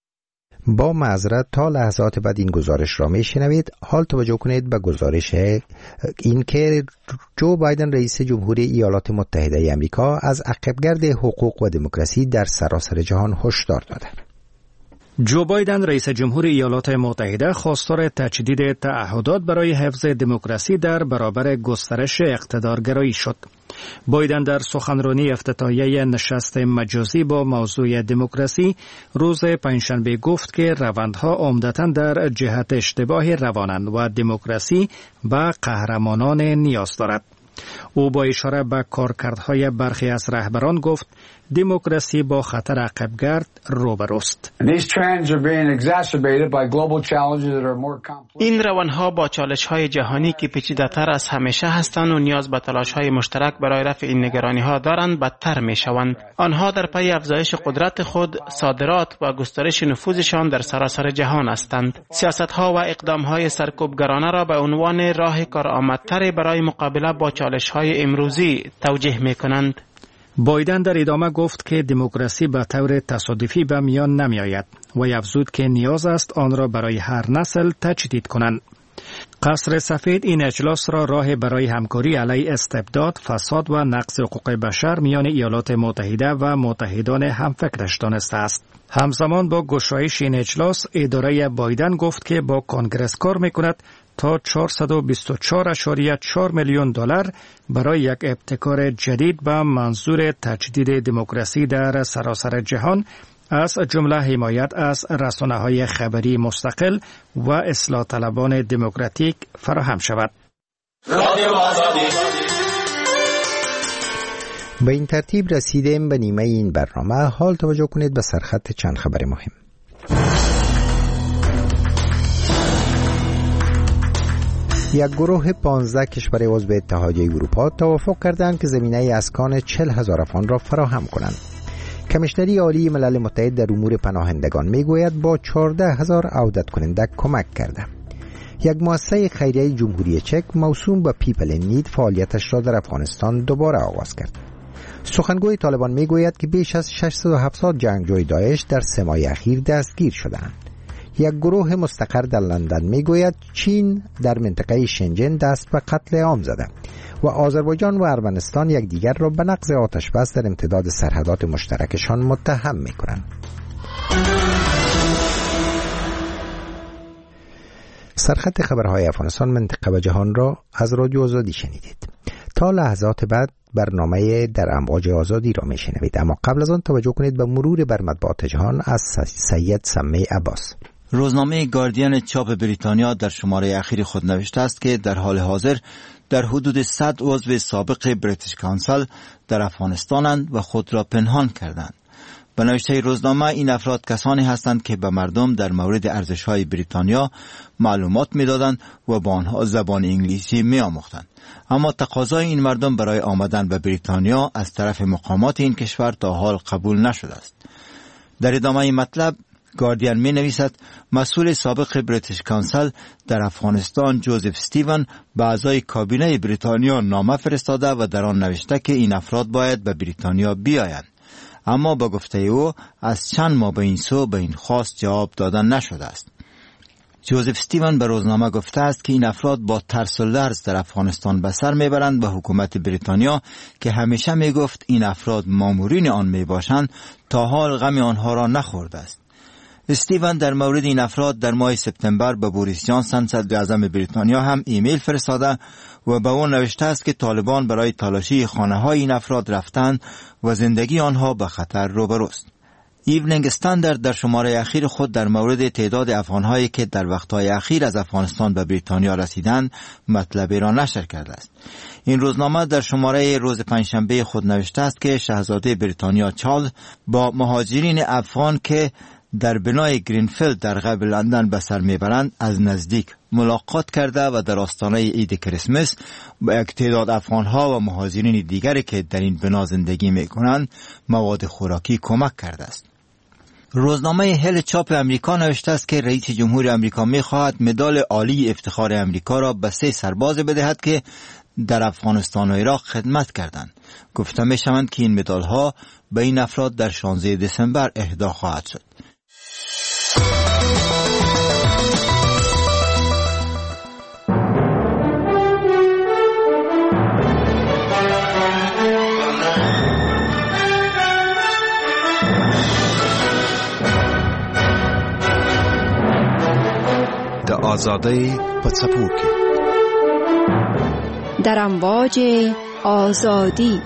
با معذرت تا لحظات بعد این گزارش را میشنوید. حال توجه کنید به گزارش این که جو بایدن رئیس جمهور ایالات متحده امریکا از عقبگرد حقوق و دموکراسی در سراسر جهان هشدار داده. جو بایدن رئیس جمهور ایالات متحده خواستار تجدید تعهدات برای حفظ دموکراسی در برابر گسترش اقتدارگرایی شد. بایدن در سخنرانی افتتاحیه نشست مجازی با موضوع دموکراسی روز پنجشنبه گفت که روندها عمدتاً در جهت اشتباه روانند و دموکراسی به قهرمانان نیاز دارد. او با اشاره به کارکردهای برخی از رهبران گفت دموکراسی با خطر عقبگرد روبروست. این روندها با چالش‌های جهانی که پیچیده‌تر از همیشه هستند و نیاز به تلاش‌های مشترک برای رفع این نگرانی‌ها دارند بدتر می‌شوند. آنها در پی افزایش قدرت خود، صادرات و گسترش نفوذشان در سراسر جهان هستند. سیاست‌ها و اقدام‌های سرکوبگرانه را به عنوان راه کارآمدتری برای مقابله با چالش‌های امروزی توجیه می‌کنند. بایدن در ادامه گفت که دموکراسی به طور تصادفی به میان نمی آید و افزود که نیاز است آن را برای هر نسل تجدید کنند. قصر سفید این اجلاس را راه برای همکاری علیه استبداد، فساد و نقض حقوق بشر میان ایالات متحده و متحدان همفکرش دانسته است. همزمان با گشایش این اجلاس، اداره بایدن گفت که با کنگرس کار میکند تا چهارصد و بیست و چهار ممیز چهار میلیون دلار برای یک ابتکار جدید به منظور تجدید دموکراسی در سراسر جهان، از جمله حمایت از رسانه‌های خبری مستقل و اصلاح طلبان دموکراتیک فراهم شود. به این ترتیب رسیدیم به نیمه این برنامه. حال توجه کنید به سرخط چند خبر مهم. یک گروه پانزده کشور عضو اتحادیه اروپا توافق کردند که زمینه اسکان چهل هزار افغان را فراهم کنند. کمیشنری عالی ملل متحد در امور پناهندگان میگوید با چهارده هزار عودت کننده کمک کرده. یک مؤسسه خیریه جمهوری چک موسوم به پیپل این نید فعالیتش را در افغانستان دوباره آغاز کرد. سخنگوی طالبان میگوید که بیش از ششصد و هفتاد جنگجوی داعش در سه ماه اخیر دستگیر شدند. یک گروه مستقر در لندن میگوید چین در منطقه شنجن دست به قتل عام زده و آذربایجان و ارمنستان یکدیگر را به نقض آتش بس در امتداد سرحدات مشترکشان متهم میکنند. سرخط خبرهای افغانستان منطقه و جهان را از رادیو آزادی شنیدید. تا لحظات بعد برنامه در امواج آزادی را میشنوید، اما قبل از آن توجه کنید به مرور بر مطبوعات جهان از سید سمی عباس. روزنامه گاردین چاپ بریتانیا در شماره اخیر خود نوشته است که در حال حاضر در حدود صد عضو سابق بریتیش کانسل در افغانستانند و خود را پنهان کردند. به نوشته روزنامه این افراد کسانی هستند که به مردم در مورد ارزش‌های بریتانیا معلومات می‌دادند و با آنها زبان انگلیسی می‌آموختند، اما تقاضای این مردم برای آمدن به بریتانیا از طرف مقامات این کشور تا حال قبول نشده است. در ادامه این مطلب گاردین می نویسد مسئول سابق بریتیش کانسل در افغانستان جوزف استیون به اعضای کابینه بریتانیا نامه فرستاده و در آن نوشته که این افراد باید به بریتانیا بیایند، اما با گفته او از چند ماه به این سو به این خواست جواب دادن نشده است. جوزف استیون به روزنامه گفته است که این افراد با ترس و لرز در افغانستان به سر میبرند و حکومت بریتانیا که همیشه میگفت این افراد مامورین آن میباشند تا حال غم آنها را نخورده است. استیون در مورد این افراد در ماه سپتامبر به بوریس جانسون صدر اعظم بریتانیا هم ایمیل فرستاده و به او نوشته است که طالبان برای تلاشی خانه‌های این افراد رفتند و زندگی آنها به خطر روبروست. ایونینگ استاندارد در شماره اخیر خود در مورد تعداد افغان‌هایی که در وقت‌های اخیر از افغانستان به بریتانیا رسیدند مطلبی را نشر کرده است. این روزنامه در شماره روز پنجشنبه خود نوشته است که شاهزاده بریتانیا چارلز با مهاجرین افغان که در بنای گرینفیلد در غرب لندن به سر میبرند از نزدیک ملاقات کرده و در آستانه عید کریسمس با یک تعداد افغان‌ها و مهاجرین دیگری که در این بنا زندگی میکنند مواد خوراکی کمک کرده است. روزنامه هل چاپ امریکا نوشته است که رئیس جمهور امریکا میخواهد مدال عالی افتخار امریکا را به سه سرباز بدهد که در افغانستان و عراق خدمت کردند. گفته میشوند که این مدال ها به این افراد در شانزده دسامبر اهدا خواهد شد. آزادی پڅپوکي در امواج آزادی.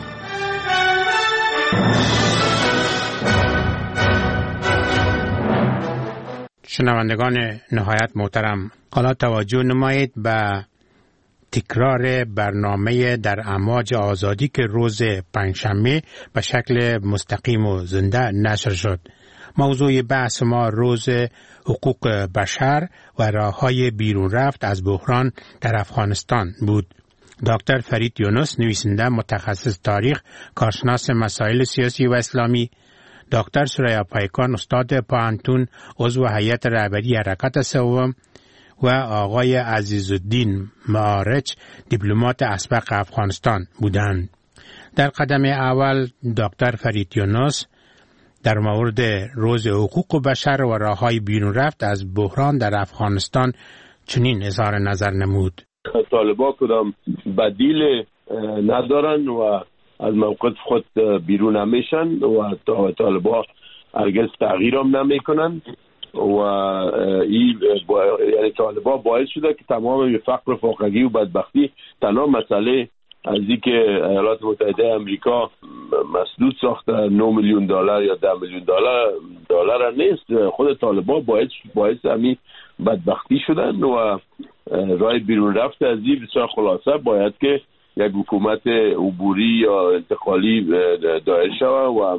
شنوندگان نهایت محترم، حالا توجه نمایید به تکرار برنامه در امواج آزادی که روز پنجشنبه به شکل مستقیم و زنده نشر شد. موضوع بحث ما روز حقوق بشر و راه‌های بیرون رفت از بحران در افغانستان بود. دکتر فرید یونس، نویسنده متخصص تاریخ، کارشناس مسائل سیاسی و اسلامی، دکتر سریا پایکان، استاد پوهنتون، عضو هیئت رهبری حرکت سوم و آقای عزیزالدین معارج، دیپلمات اسبق افغانستان بودند. در قدم اول دکتر فرید یونس در مورد روز حقوق بشر و راه‌های بیرون رفت از بحران در افغانستان چنین اظهار نظر نمود. طالبان کدام بدیل ندارن و از موقف خود بیرون نمیشن و طالبان هرگز تغییر هم نمیکنن و این یعنی طالبان باعث شده که تمام فقر فاقگی و بدبختی تنها مسئله از اینکه ایالات متحده آمریکا مسدود ساخته نه میلیون دلار یا ده میلیون دلار دلار نیست، خود طالبان باعث باعث همین بدبختی شدن و راه بیرون رفت از این بسیار خلاصه باید که یک حکومت عبوری یا انتقالی دایر شود و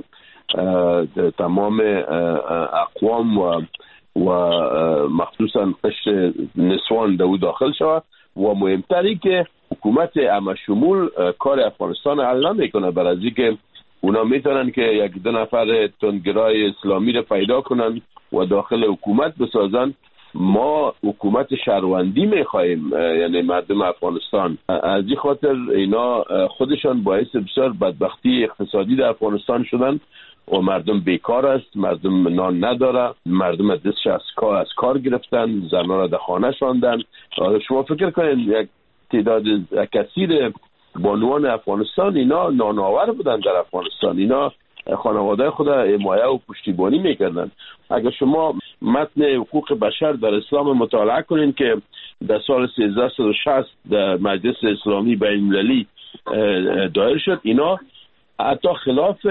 تمام اقوام و و مخصوصا قشر نسوان دو داخل شود و مهمتری که حکومت همشمول کار افغانستان حل نمیکنه، برای از اینکه اونا میتونن که یک دو نفر تندگرای اسلامی رو پیدا کنن و داخل حکومت بسازن. ما حکومت شهروندی میخواهیم، یعنی مردم افغانستان. از این خاطر اینا خودشان باعث بسیار بدبختی اقتصادی در افغانستان شدن و مردم بیکار است، مردم نان نداره، مردم دستش از کار از کار گرفتن، زنان را در خانه شاندن. شما فکر کنید یک تعداد کثیر بانوان افغانستان اینا نانآور بودن در افغانستان، اینا خانواده خود حمایه و پشتیبانی میکردن. اگر شما متن حقوق بشر در اسلام مطالعه کنین که در سال سیزده شصت در مجلس اسلامی بین المللی دایر شد، اینا حتی خلاف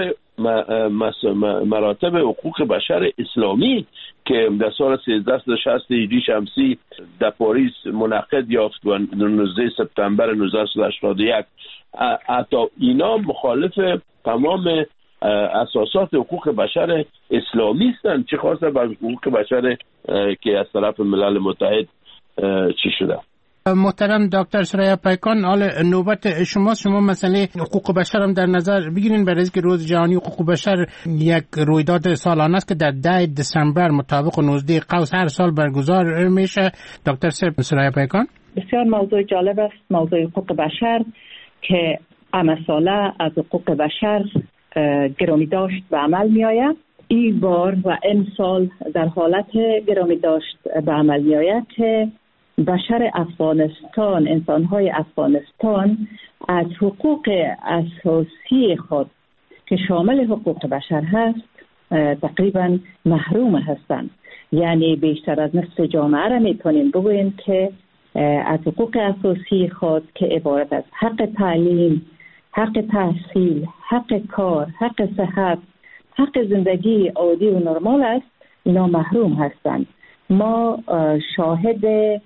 مراتب حقوق بشر اسلامی که در سال سیزده شصت هجری شمسی در پاریس منعقد یافت و نوزده سپتامبر نوزده هشتاد و یک، حتی اینا مخالف تمام اساسات حقوق بشر اسلامی هستند، چه خاصه بر حقوق بشر که از طرف ملل متحد چی شده. محترم دکتر سریا پیکان، حال نوبت شما شما مسئله حقوق بشر هم در نظر بگیرین، برای اینکه روز جهانی حقوق بشر یک رویداد سالانه است که در ده دسامبر مطابق نوزده قوس هر سال برگزار میشه. دکتر سریا پیکان، بسیار موضوع جالب است، موضوع حقوق بشر که همه ساله از حقوق بشر گرامی داشت به عمل می آید. این بار و امسال در حالت گرامی داشت به عمل می آید که بشر افغانستان، انسان‌های افغانستان از حقوق اساسی خود که شامل حقوق بشر هست تقریبا محروم هستند. یعنی بیشتر از نصف جامعه را میتونیم بگوییم که از حقوق اساسی خود که عبارت از حق تعلیم، حق تحصیل، حق کار، حق صحت، حق زندگی عادی و نرمال است، اینا محروم هستند. ما شاهد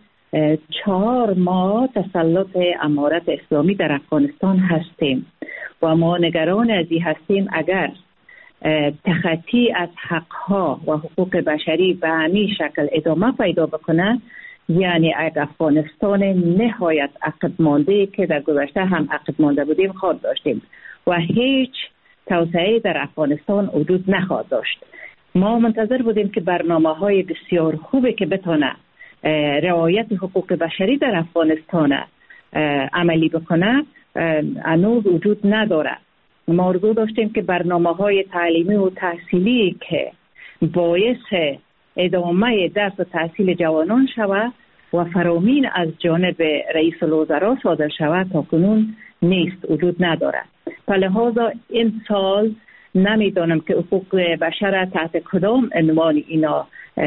چهار ماه تسلط امارت اسلامی در افغانستان هستیم و ما نگران از این هستیم اگر تخطی از حقها و حقوق بشری به همین شکل ادامه پیدا بکنه، یعنی یک افغانستان نهایت عقب مانده که در گذشته هم عقب مانده بودیم خواهد داشتیم و هیچ توسعه در افغانستان وجود نخواهد داشت. ما منتظر بودیم که برنامه‌های بسیار خوبی که بتونه رعایت حقوق بشری در افغانستان عملی بکنه هنوز وجود نداره. ما آرزو داشتیم که برنامه‌های تعلیمی و تحصیلی که باعث ادامه درس و تحصیل جوانان شود و فرامین از جانب رئیس الوزراء صادر شود تا کنون نیست، وجود نداره. لذا این سال نمیدانم که حقوق بشر تحت کدام عنوان اینا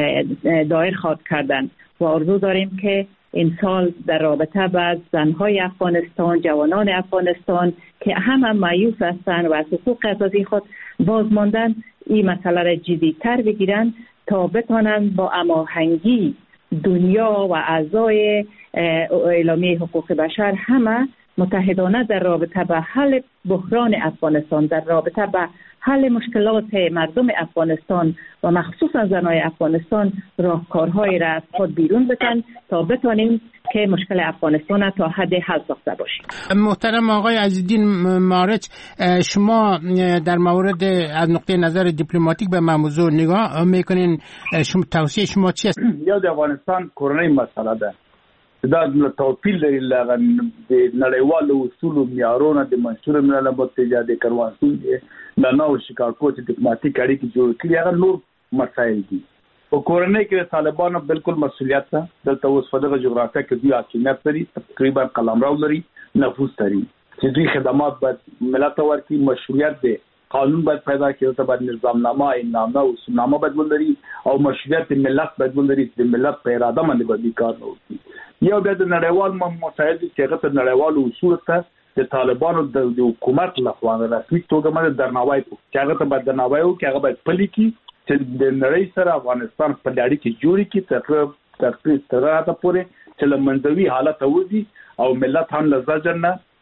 دایر خواهد کردن و آرزو داریم که این سال در رابطه با زنهای افغانستان، جوانان افغانستان که همه مایوس هستند و از حقوق اساسی خود باز ماندن، این مسئله را جدی‌تر بگیرن تا بتونن با هماهنگی دنیا و اعضای اعلامیه حقوق بشر همه متحدانه در رابطه با حل بحران افغانستان، در رابطه با حل مشکلات مردم افغانستان و مخصوصا زنای افغانستان راهکارهایی را از خود بیرون بتن تا بتونیم که مشکل افغانستان تا حد حل ساخته باشیم. محترم آقای عزیزالدین مارچ، شما در مورد از نقطه نظر دیپلماتیک به موضوع نگاه میکنین، شما توصیه شما چی است؟ یا د افغانستان کورنۍ مسئله ده، دا توپیر لري لغه د نړیوالو اصولو معیارونو د منشور ملل متحد د کنوانسیون د نو شیکاګو چې ډیپلوماټیک اړیکې جوړ کړي هغه نور مسایل دي. په کورنۍ کې طالبانو بالکل مسؤلیت ده، دلته اوس په دغه جغرافیه کې دوی حاکمیت لري، تقریبا قلمرو لري، نفوذ لري چې دوی خدمات باید ملت ورکړي، مشروعیت دی، قانون باید پیدا کړي، ته باید نظامنامه، اعلامیه او اصولنامه باید ولري او مشروعیت ملت باید ولري چې ملت په اراده باندې باید کار وکړي. یو بیا د نړیوال مسایل چې هغه ته نړیوال اصول ته د طالبانو د حکومت لخوا رسمي توګه باندې درناوی کوي، چې هغه ته باید درناوی وکړي، هغه باید پلي کړي چې د نړۍ سره افغانستان په اړیکې جوړې کړي تر تر هغه پورې چې له منځوي حالت وځي او ملت هم له زجر نه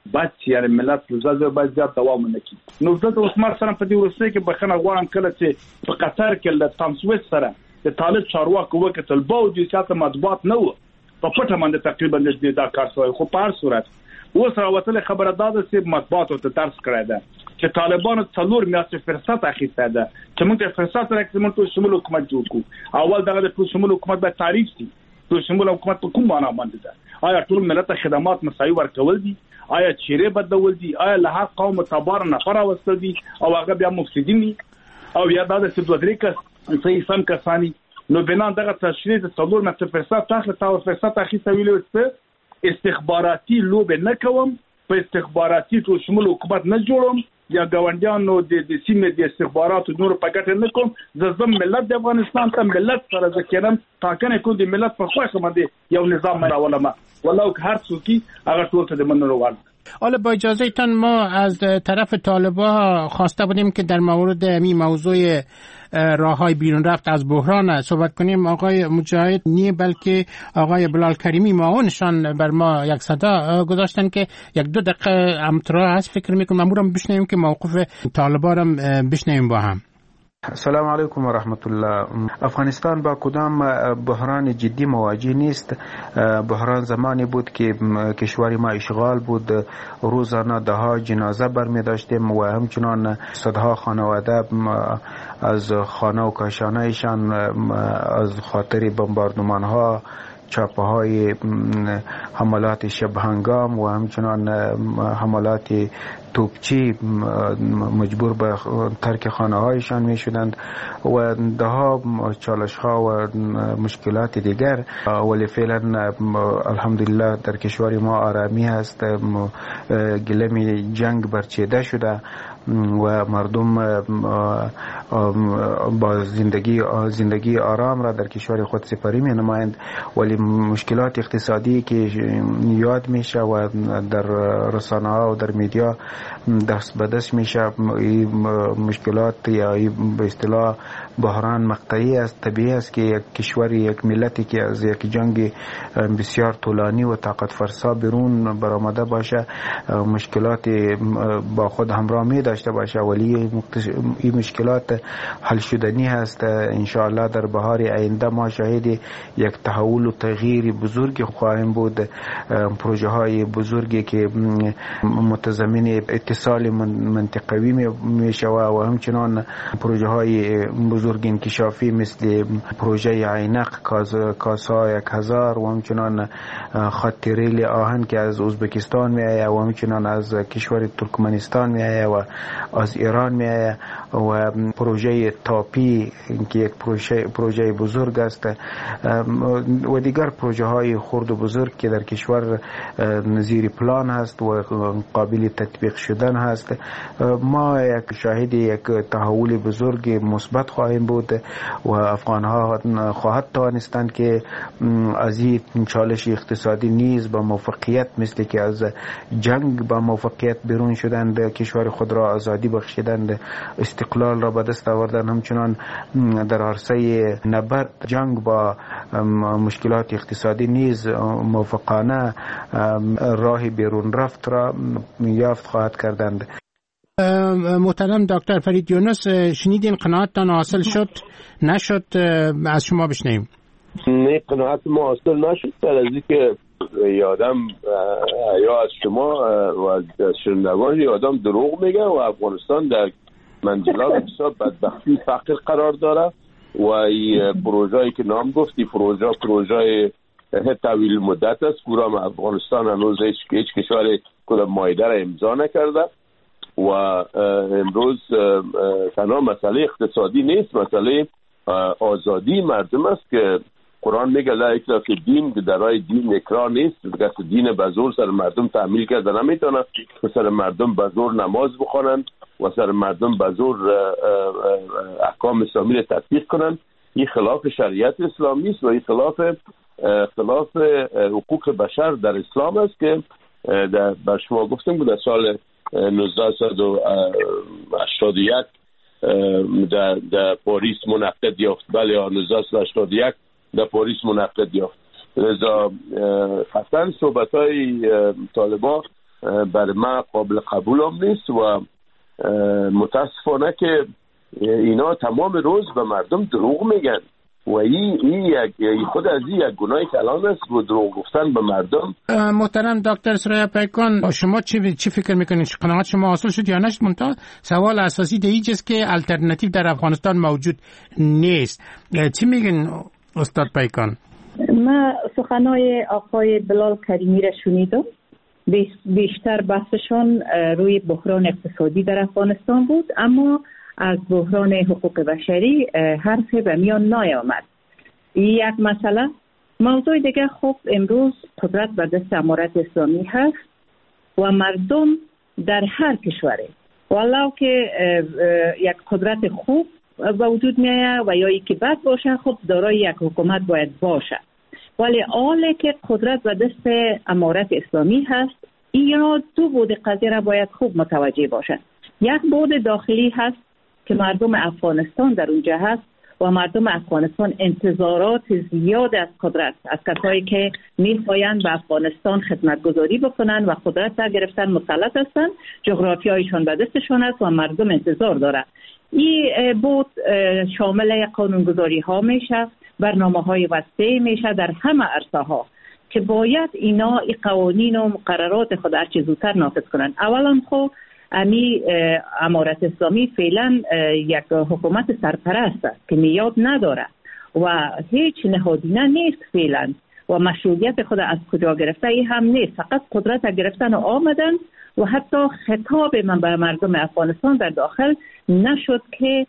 باید یعنی ملت روزه باید زیاد دوام نکړي. نو زه د عثمان سره په دې ورسته کې بخښنه غواړم کله چې په قطر کې له تامسویس سره د طالب چارواکو وکتل باوجود چې مطبوعات نه و په پټه باندې تقریبا د دا کار شوی، خو په هر صورت اوس راوتل خبره ده چې مطبوعاتو ته درس کړی ده چې طالبانو څلور میاشتې فرصت اخیسته ده چې موږ فرصت راکړو موږ ټول شمول حکومت جوړ کړو. اول دغه د ټول شمول حکومت به تعریف شي. ټول شمول حکومت په کوم معنا باندې ده؟ آیا ټول ملت ته خدمات مساوي ورکول دي؟ آیا چیرې بدلول دي؟ آیا له هر قوم تبار نفر واستل دي او هغه بیا مفسدین دي او یا دا د دوه درې کس صحیح سم کسانی؟ نو بنا دغه تشریح د څلور میاشتې فرصت تاخله تا فرصت اخیسته ویلو چې استخباراتي لوب نه کوم، په استخباراتي ټول شمول حکومت نه جوړوم یا ګاونډیانو د سیمې د استخباراتو نور په ګټه نه کوم. زه زم ملت د افغانستان ته ملت سره ذکرم تاکنه کو د ملت په خواخ باندې یو نظام راولم ولو هر څوکي هغه ټول ته د منلو وړ. حالا با اجازه تان ما از طرف طالبان خواسته بودیم که در مورد این موضوع راههای بیرون رفت از بحران صحبت کنیم. آقای مجاهد نی بلکه آقای بلال کریمی معاونشان بر ما یک صدا گذاشتن که یک دو دقیقه امترا هست فکر میکنم مامورم بشنویم که موقف طالبان هم بشنویم با هم. السلام علیکم و رحمت الله. افغانستان با کدام بحران جدی مواجه نیست. بحران زمانی بود که کشور ما اشغال بود، روزانه ده ها جنازه برمی داشتیم و همچنان صدها خانواده از خانه و کاشانهشان از خاطر بمباردمان ها، چاپه های حملات شب هنگام و همچنان حملات توپچی مجبور به ترک خانه هایشان می شدند و ده ها چالش ها و مشکلات دیگر. ولی فعلا الحمدلله در کشور ما آرامی هست، گلم جنگ برچیده شده و مردم با زندگی زندگی آرام را در کشور خود سپری می نمایند. ولی مشکلات اقتصادی که یاد میشه و در رسانه ها و در میدیا دست به دست میشه، مشکلات یا به اصطلاح بحران مقطعی است. طبیعی است که یک کشور، یک ملتی که از یک جنگ بسیار طولانی و طاقت فرسا بیرون برآمده باشه مشکلات با خود همراه می داشته باشه، ولی این مشکلات حل شدنی هست. ان شاء الله در بهار آینده ما شاهد یک تحول و تغییر بزرگ خواهیم بود. پروژه های بزرگی که متضمن اتصال منطقوی می شود و همچنان پروژه های بزرگ انکشافی مثل پروژه عینق کاسا یک هزار و همچنان خط ریل آهن که از ازبکستان می آید و همچنان از کشور ترکمنستان می آید و از ایران می آید و پروژه تاپی که یک پروژه پروژه بزرگ است و دیگر پروژه های خرد و بزرگ که در کشور زیر پلان هست و قابل تطبیق شدن هست. ما یک شاهد یک تحول بزرگ مثبت خواهیم بود و افغان ها خواهد توانستند که از این چالش اقتصادی نیز با موفقیت مثل که از جنگ با موفقیت بیرون شدند، کشور خود را آزادی بخشیدند، استقلال را به دست آوردند، همچنان در عرصه نبرد جنگ با مشکلات اقتصادی نیز موفقانه راه بیرون رفت را یافت خواهد کردند. محترم دکتر فرید یونس، شنیدین قناعتتان حاصل شد نشد؟ از شما بشنویم. نه، قناعت ما حاصل نشد. در از اینکه یادم یا از شما و از شنوندگان یادم دروغ میگه و افغانستان در منزلات حساب بدبختی فقر قرار داره و این پروژه‌ای که نام گفتی پروژه پروژه طویل مدت است. کورام افغانستان هنوز هیچ هیچ کشور کدام مایده را امضا نکرده و امروز تنها مسئله اقتصادی نیست، مسئله آزادی مردم است که قرآن میگه لا اکراه فی الدین، در راه دین اکراه نیست. کس دین به زور سر مردم تحمیل کرده نمیتونه و سر مردم به زور نماز بخونن و سر مردم به زور احکام اسلامی را تطبیق کنن. این خلاف شریعت اسلامی است و این خلاف خلاف حقوق بشر در اسلام است که در بر شما گفتم بود در سال نوزده و هشتاد و یک در, در پاریس منعقد یافت. بله، نوزده و هشتاد و یک در پاریس منعقد یافت. لذا قطعا صحبت های طالبان برای من قابل قبول هم نیست و متاسفانه که اینا تمام روز به مردم دروغ میگن و این این یک خود از این یک گناه کلان است و دروغ گفتن به مردم. محترم دکتر سریا پیکان، شما چی چی فکر میکنید؟ قناعت شما حاصل شد یا نشد؟ منتها سوال اساسی ده ایجاست که الटरनेटिव در افغانستان موجود نیست. چی میگن استاد پیکان؟ من سخنای آقای بلال کریمی را شنیدم. بیشتر بحثشون روی بحران اقتصادی در افغانستان بود، اما از بحران حقوق بشری حرفی به میان نیامد. یک مسئله. موضوع دیگه، خب امروز قدرت به دست امارت اسلامی هست و مردم در هر کشوری ولو که یک قدرت خوب به وجود میاد و یا یکی بد باشه، خب دارای یک حکومت باید باشه، ولی حالی که قدرت به دست امارت اسلامی هست، اینا دو بود قضیه را باید خوب متوجه باشند. یک بود داخلی هست که مردم افغانستان در اونجا هست و مردم افغانستان انتظارات زیاد از قدرت، از کسایی که میخواین به افغانستان خدمتگزاری بکنن و قدرت را گرفتن مسلط هستن، جغرافیایشان به دستشان است و مردم انتظار داره. این بود شامل قانونگذاری ها میشه، برنامه های وسیع میشه در همه عرصه ها که باید اینا ای قوانین و مقررات خود هر چه زودتر نافذ کنن. اولا خب امی امارت اسلامی فعلا یک حکومت سرپرست است که میاد نداره و هیچ نهادینه نیست فعلا و مشروعیت خود از کجا گرفته ای هم نیست، فقط قدرت گرفتن و آمدن و حتی خطاب من به مردم افغانستان در داخل نشد که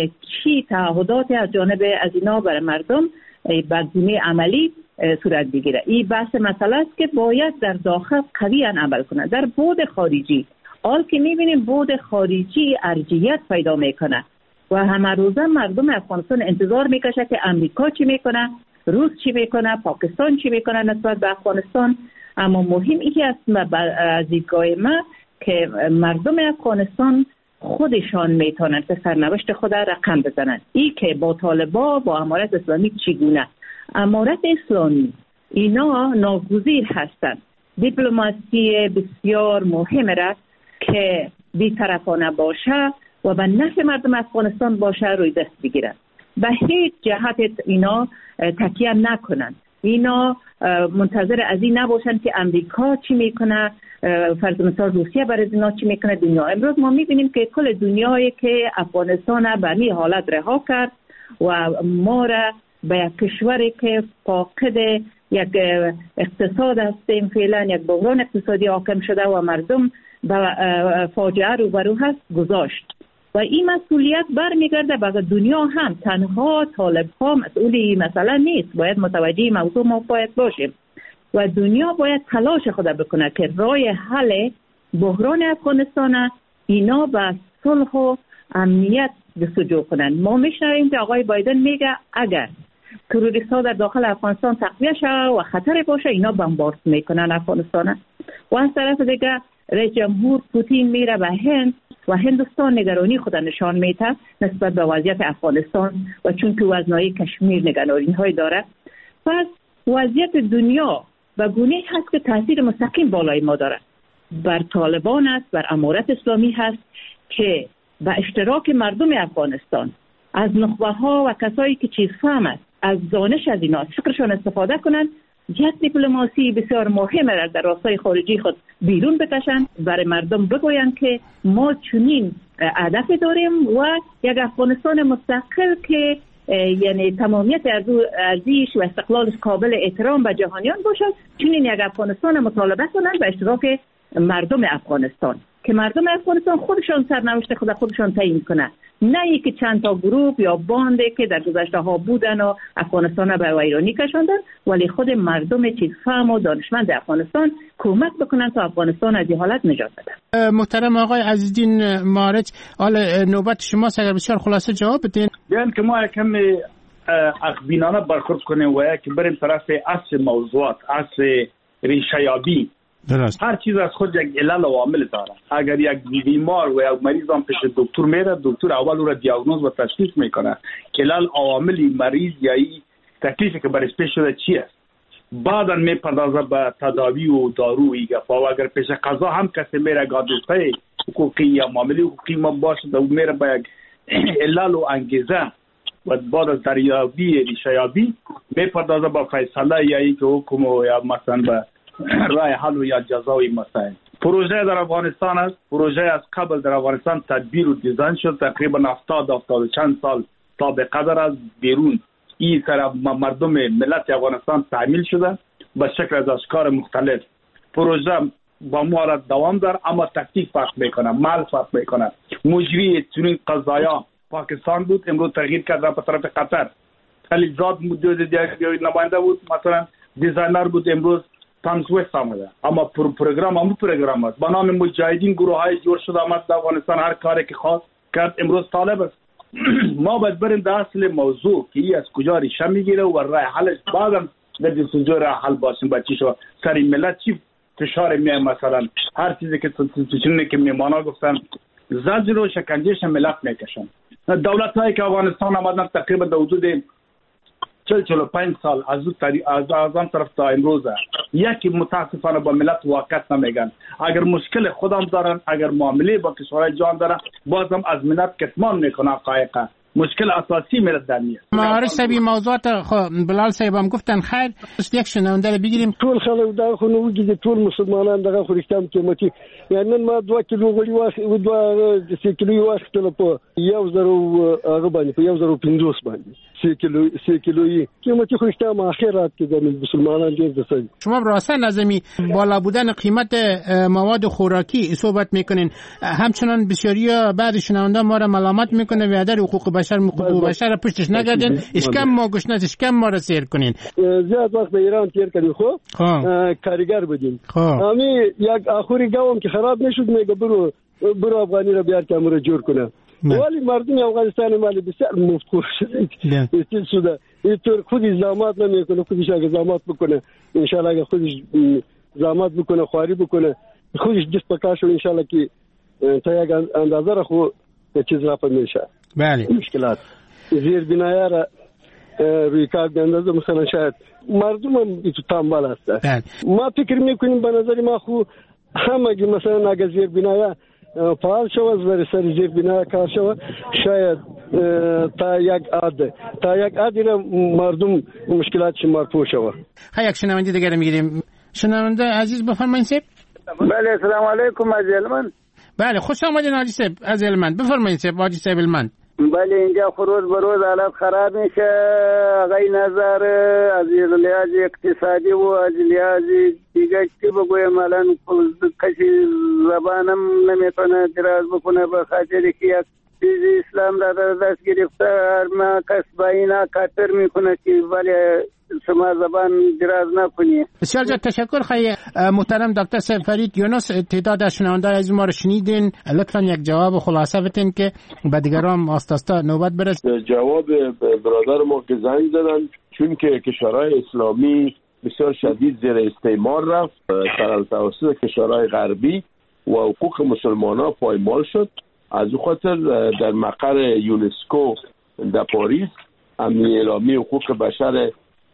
چی تعهدات از جانب از اینا برای مردم بگونه عملی صورت بگیره. این بحث مسئله است که باید در داخل قوی عمل کنه. در بود خارجی حال که میبینیم بود خارجی ارجیت پیدا میکنه و همه روزه مردم افغانستان انتظار میکشه که امریکا چی میکنه، روس چی میکنه، پاکستان چی میکنه نسبت به افغانستان. اما مهم اینی است از دیدگاه ما که مردم افغانستان خودشان میتونن که سرنوشت خود رقم بزنن. این که با طالبا با امارت اسلامی چگونه، امارت اسلامی اینا ناگزیر هستند دیپلماسی بسیار مهم را که بی‌طرفانه باشه و به نفع مردم افغانستان باشه روی دست بگیرن. به هیچ جهت اینا تکیه نکنن. اینا منتظر از این نباشن که امریکا چی میکنه، فرض مثال روسیه برای اینا چی میکنه. دنیا امروز ما میبینیم که کل دنیایی که افغانستان به این حالت رها کرد و ما را به یک کشوری که فاقد یک اقتصاد هستیم، فعلا یک بحران اقتصادی حاکم شده و مردم به فاجعه روبرو هست گذاشت و این مسئولیت برمیگرده به دنیا هم. تنها طالب ها مسئول این مسئله نیست، باید متوجه موضوع ما باید باشیم و دنیا باید تلاش خود بکنه که راه حل بحران افغانستان اینا به صلح و امنیت جستجو کنن. ما میشنویم که آقای بایدن میگه اگر تروریست ها در داخل افغانستان تقویه شود و خطر باشه اینا بمبارد میکنن افغانستان و از طرف دیگه رئیس جمهور پوتین میره به هند و هندوستان نگرانی خود نشان میده نسبت به وضعیت افغانستان و چون که وزنای کشمیر نگرانی های داره. پس وضعیت دنیا و گونه هست که تاثیر مستقیم بالای ما داره. بر طالبان است، بر امارت اسلامی هست که به اشتراک مردم افغانستان از نخبه ها و کسایی که چیز فهم است از دانش از اینا فکرشان استفاده کنند، یک دیپلماسی بسیار مهم را در راستای خارجی خود بیرون بکشند، برای مردم بگویند که ما چنین هدف داریم و یک افغانستان مستقل که یعنی تمامیت ارزش و استقلالش قابل احترام به جهانیان باشد، چنین یک افغانستان مطالبه کنند به اشتراک مردم افغانستان که مردم افغانستان خودشان سرنوشت خود خودشان تعیین کنند، نه اینکه چند تا گروه یا باندی که در گذشته ها بودن و افغانستان را به ویرانی کشاندن، ولی خود مردم چیزفهم و دانشمند افغانستان کمک بکنن تا افغانستان از این حالت نجات بدن. محترم آقای عزیزالدین مارج، حالا نوبت شما اگر بسیار خلاصه جواب بدین. بیان که ما کمی اخبینانه برخورد کنیم و که بریم طرف اصل موضوعات، اصل ریشه یابی. درست. هر چیز از خود یک علل و عامل داره. اگر یک بیمار و یک مریض هم پیش دکتر میره، دکتر اول او را دیاگنوز و تشخیص میکنه که علل عوامل مریض یا این تکلیفی که برش پیش شده چی است. بعدا میپردازه به تداوی و دارو ایگه و اگر پیش قضا هم کسی میره گادوسته حقوقی یا معامله حقوقی ما باشه و میره به یک علل و انگیزه و بعد از دریابی ریشه‌یابی میپردازه به فیصله یا ای که حکم و یا مثلا به رای حل و یا جزای مسائل. پروژه در افغانستان است. پروژه از قبل در افغانستان تدبیر و دیزاین شد، تقریبا هفتاد هفتاد چند سال سابقه در از بیرون این طرف مردم ملت افغانستان تعمیل شده به شکل از اشکال مختلف. پروژه با مهارت دوام داره اما تکتیک فرق میکنه، مال فرق میکنه. مجری چنین قضایا پاکستان بود، امروز تغییر کرد به طرف قطر. خلیلزاد نماینده بود، مثلا دیزاینر بود، امروز تامسویست آمده. اما پر پروگرام هم پروگرام است. با نام مجاهدین گروه های جور شده آمد در افغانستان، هر کاری که خواست کرد. امروز طالب است. ما باید بریم در اصل موضوع که این از کجا ریشه میگیره و راه حلش بعدم در جستجوی راه حل باشیم. بچی شو سری ملت چی فشار میه، مثلا هر چیزی که چنینه که میمانا گفتن زجر و شکنجهش ملت میکشن. دولت هایی که افغانستان آمدن تقریبا در حدود چل چل و پنج سال از از از آن طرف تا امروز یکی متاسفانه با ملت واقعیت نمیگن. اگر مشکل خودم دارن، اگر معامله با کشورهای جان دارن، بازم از ملت کتمان میکنه حقایق. مشکل اساسی ملت در نیست. معارض سبی موضوعات بلال صاحب هم گفتن خیر یک شنونده رو بگیریم. ټول خلک دا خو نو وګړي ټول مسلمانان دغه خو رښتیا قیمتي یعنی نن ما دوه کیلو غوړي واخ او دوه سه کیلو واخیستل په یو زرو هغه باندې په یو زرو پنځوس باندې سه کیلو سه کیلویی قیمتي خو رښتیا ما آخرات کې د مسلمانان ډیر دسل. شما راستا نظمی بالا بودن قیمت مواد خوراکی صحبت میکنین، همچنان بسیاری بعضی شنونده ما را ملامت میکنه و در حقوق بشر حقوق بشر پشتش نگردین، اشکم ما گشنه اشکم ما را سیر کنین. زیاد وقت به ایران تیر کردیم خو کارگر بودیم. امی یک آخری گاوم که خراب نشد میگه برو برو افغانی را بیار که امور جور کنه. ولی مردم افغانستان مالی بسیار مفتخور شده. استیل شده. اینطور خودی زحمت نمیکنه، خودش اگه زحمت بکنه انشالله اگه خودش زحمت بکنه خواری بکنه خودش دست پکاش و انشالله که تا یک اندازه را خود چیز را میشه. بله. مشکلات زیر بنایا را روی کار به اندازه مثلا شاید مردم هم ایتو تنبال هستن. ما فکر میکنیم به نظر ما خو هم اگه مثلا اگه زیر بنایا فعال شود و سر زیر بنایا کار شود شاید تا یک عاد تا یک عادی را مردم مشکلاتش مرفوع شود. ها یک شنونده دیگر میگیریم. شنونده عزیز بفرمایید سیب. بله السلام علیکم از علمند. بله خوش آمدین حاجی صاحب از علمند. بفرمایید صاحب حاجی صاحب علمند. بله اینجا روز به روز حالت خراب میشه. غی نظر از لحاظ اقتصادی و از لحاظ دیگه چی بگویم الان کسی زبانم نمیتونه دراز بکنه به خاطر که یک چیزی اسلام را در دست گرفته. ما کس با اینا کاتر میکنه که ولی شما زبان دراز نکنی. بسیار زیاد تشکر خیلی محترم دکتر صاحب فرید یونس. تعداد از شنونده از ما رو شنیدین، لطفا یک جواب خلاصه بدین که به دیگران آستاستا نوبت برسه. جواب برادر ما که زنگ زدن چون که کشورهای اسلامی بسیار شدید زیر استعمار رفت توسط کشورهای غربی و حقوق مسلمانان پایمال شد، از او خاطر در مقر یونسکو در پاریس امنیه اعلامی حقوق بشر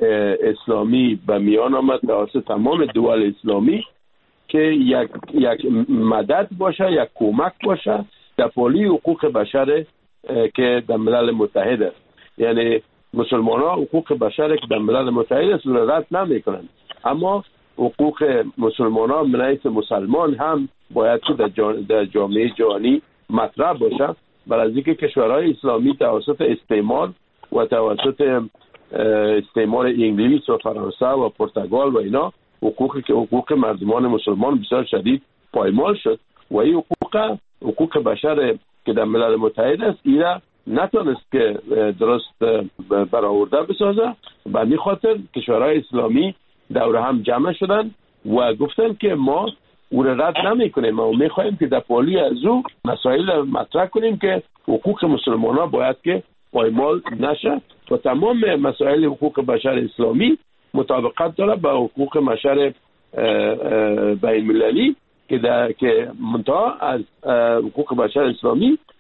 اسلامی به میان آمد توسط تمام دول اسلامی که یک یک مدد باشه، یک کمک باشه در پالی حقوق بشر که در ملل متحد است. یعنی مسلمان ها حقوق بشر که در ملل متحد است را رد نمی کنند، اما حقوق مسلمان ها من حیث مسلمان هم باید که در جامعه جهانی مطرح باشه، برای از اینکه کشورهای اسلامی توسط استعمار و توسط استعمار انگلیس و فرانسه و پرتغال و اینا حقوقی که حقوق مردمان مسلمان بسیار شدید پایمال شد و این حقوق حقوق بشر که در ملل متحد است اینا نتونست که درست برآورده بسازه. به این خاطر کشورهای اسلامی دور هم جمع شدن و گفتن که ما او را رد نمی کنیم، ما میخواهیم که در پالی از او مسائل مطرح کنیم که حقوق مسلمان ها باید که پایمال نشه و تمام مسائل حقوق بشر اسلامی مطابقت داره با حقوق بشر بین المللی که در که منتها از حقوق بشر اسلامی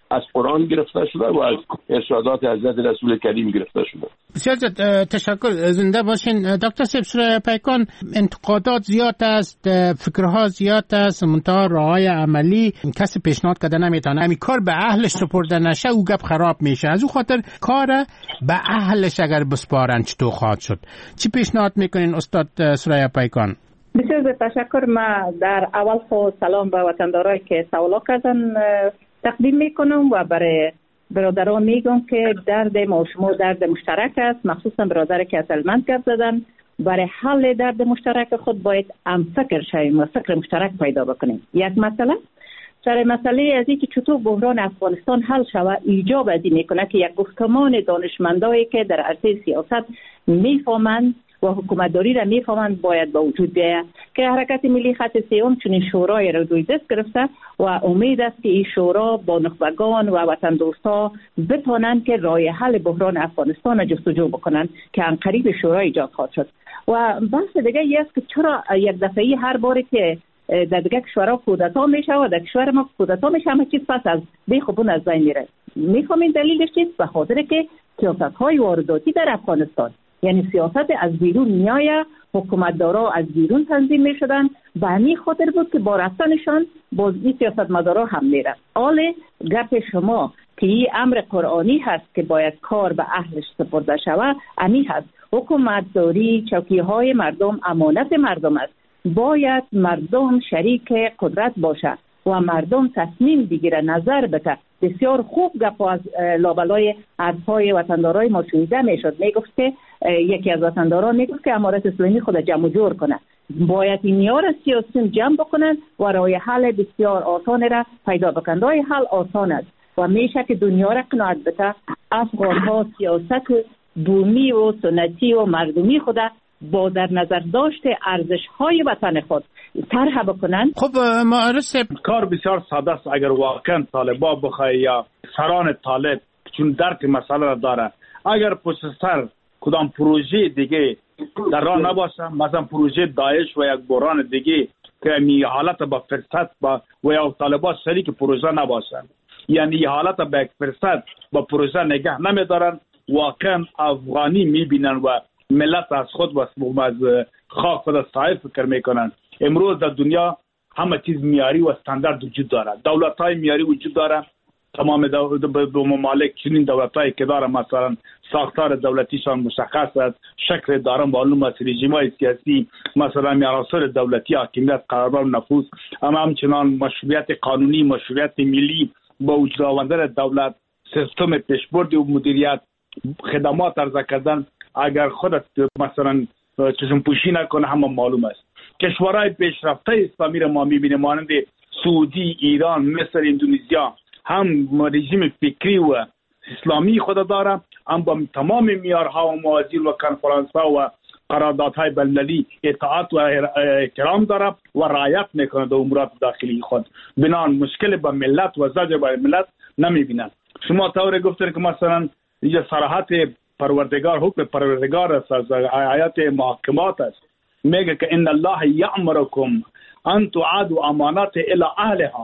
از قرآن گرفته شده و از ارشادات حضرت رسول کریم گرفته شده. بسیار تشکر، زنده باشین. دکتر سیب سرای پیکان، انتقادات زیاد است، فکرها زیاد است، منتها راههای عملی کسی پیشنهاد کرده نمیتونه. همین کار به اهلش سپرده نشه او گپ خراب میشه. از او خاطر کار به اهلش اگر بسپارن چطور خواهد شد؟ چی پیشنهاد میکنین استاد سرای پیکان؟ بسیار تشکر. ما در اول خود سلام به وطندارایی که سوالا کردن تقدیم میکنم و برای برادران میگم که درد ما و شما درد مشترک است، مخصوصا برادری که از هلمند گپ زدن. برای حل درد مشترک خود باید هم فکر شویم و فکر مشترک پیدا بکنیم. یک مسئله سر مسئله از اینکه چطور بحران افغانستان حل شود ایجاب از این میکنه که یک گفتمان دانشمندایی که در عرصه سیاست میفهمند و حکومتداری را میفهمند باید به وجود بیاید که حرکت ملی خط سیوم چنین شورای را روی دست گرفته و امید است که این شورا با نخبگان و وطن دوستا بتوانند که راه حل بحران افغانستان را جستجو بکنند که عنقریب شورا ایجاد خواهد شد. و بحث دیگه ای است که چرا یک دفعه هر باری که در دیگه کشورها کودتا میشه و در کشور ما کودتا میشه همه چیز پس از بیخوبون از بین میره؟ میفهمین دلیلش چیست؟ به خاطر که سیاست‌های وارداتی در افغانستان، یعنی سیاست از بیرون میایه، حکومتدارا از بیرون تنظیم میشدن، به همین خاطر بود که با رفتنشان باز این سیاستمدارا هم میرن. حال گپ شما که این امر قرآنی هست که باید کار به اهلش سپرده شود، همین هست. حکومتداری چوکی‌های مردم امانت مردم است. باید مردم شریک قدرت باشه و مردم تصمیم بگیره، نظر بده. بسیار خوب گپ از لابلای حرفهای وطندارای ما شنیده میشد. میگفت که یکی از وطنداران میگفت که امارت اسلامی خود جمع جور کنه. باید این میار سیاسی جمع بکنن و راه حل بسیار آسان را پیدا بکنن. راه حل آسان است و میشه که دنیا را قناعت بده. افغان ها سیاست بومی و سنتی و مردمی خود با در نظر داشته ارزش های وطن خود طرح بکنن. خب معرض کار بسیار ساده است. اگر واقعا طالبا بخواه یا سران طالب چون درک مسئله را داره، اگر پشت سر کدام پروژه دیگه در راه نباشه، مثلا پروژه داعش و یک بحران دیگه که می حالت با فرصت با و یا طالبا شریک پروژه نباشن، یعنی حالت با یک فرصت با پروژه نگه نمیدارن، واقعا افغانی میبینن و ملت از خود و از خاک خود صاحب فکر میکنن. امروز در دنیا همه چیز میاری و استاندارد وجود داره، دولت های میاری وجود داره. تمام دو ممالک چنین دولت هایی که داره، مثلا ساختار دولتیشان مشخص است، شکل داره، معلوم است، رژیم های سیاسی مثلا عناصر دولتی، حاکمیت، قرارداد، نفوذ، اما همچنان مشروعیت قانونی، مشروعیت ملی با وجود آوردن دولت، سیستم پیشبرد و مدیریت، خدمات عرضه کردن. اگر خودت مثلا چشم پوشی نکنه همه معلوم است. کشورهای پیشرفته اسلامی را ما میبینیم مانند سعودی، ایران، مصر، اندونزیا، هم رژیم فکری و اسلامی خود داره، هم با تمام معیارها و موازین و کنفرانس‌ها و قراردادهای بین‌المللی اطاعت و احترام داره و رعایت میکنه در امورات داخلی خود. بنان مشکل با ملت و زجر با ملت نمیبینن. شما طور گفتید که مثلا یه صراحت پروردگار، حکم پروردگار است، از آیات محاکمات است، میگه که ان الله یأمرکم ان تعادوا امانات الی اهلها.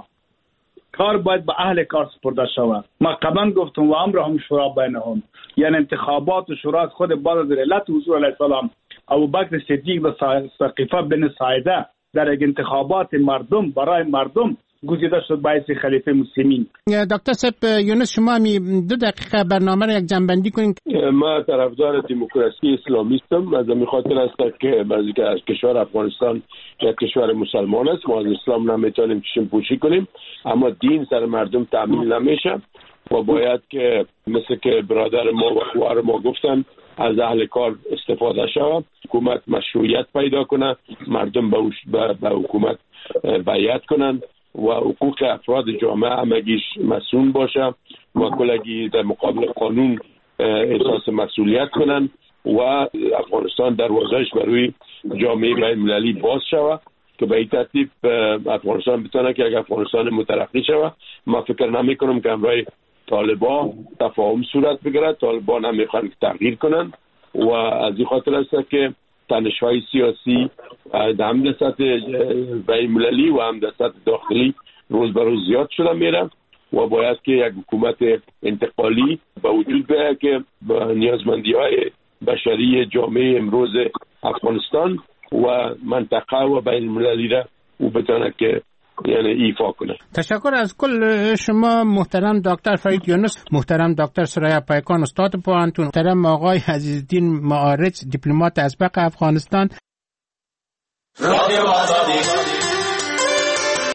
کار باید به اهل کار سپرده شود. ما قبلا گفتم و امرهم شورا بینهم، یعنی انتخابات و شورا از خود بعد از علت حضور علیه السلام ابوبکر صدیق و ثقیفه بن ساعده در یک انتخابات مردم برای مردم گزیده شد باعث خلیفه مسلمین. دکتر سپ یونس، شما می دو دقیقه برنامه را یک جنبندی کنین. ما طرفدار دموکراسی اسلامی هستم. از این خاطر است که بعضی که از کشور افغانستان یک کشور مسلمان است، ما از اسلام نمیتونیم چشم پوشی کنیم، اما دین سر مردم تأمین نمیشه و باید که مثل که برادر ما و خوار ما گفتن از اهل کار استفاده شود، حکومت مشروعیت پیدا کنه، مردم به به حکومت بیعت کنن و حقوق افراد جامعه همگیش مسئول باشه و کلگی در مقابل قانون احساس مسئولیت کنن و افغانستان دروازه‌اش برای جامعه بین‌المللی باز شود که به این ترتیب افغانستان بتونه که اگر افغانستان مترقی شود. ما فکر نمی کنم که امروز طالبان تفاهم صورت بگیرد. طالبان هم میخوان تغییر کنن و از این خاطر است که تنش‌های سیاسی هم در سطح بین‌المللی و هم در سطح داخلی روز به روز زیاد شده میره و باید که یک حکومت انتقالی به وجود بیاید که نیازمندی‌های بشری جامعه امروز افغانستان و منطقه و بین المللی را او بتونه که یعنی ایفا کنه. تشکر از کل شما محترم دکتر فرید یونس، محترم دکتر سریا پیکان استاد پوهنتون، محترم آقای عزیزالدین معارج دیپلمات اسبق افغانستان. رادیو آزادی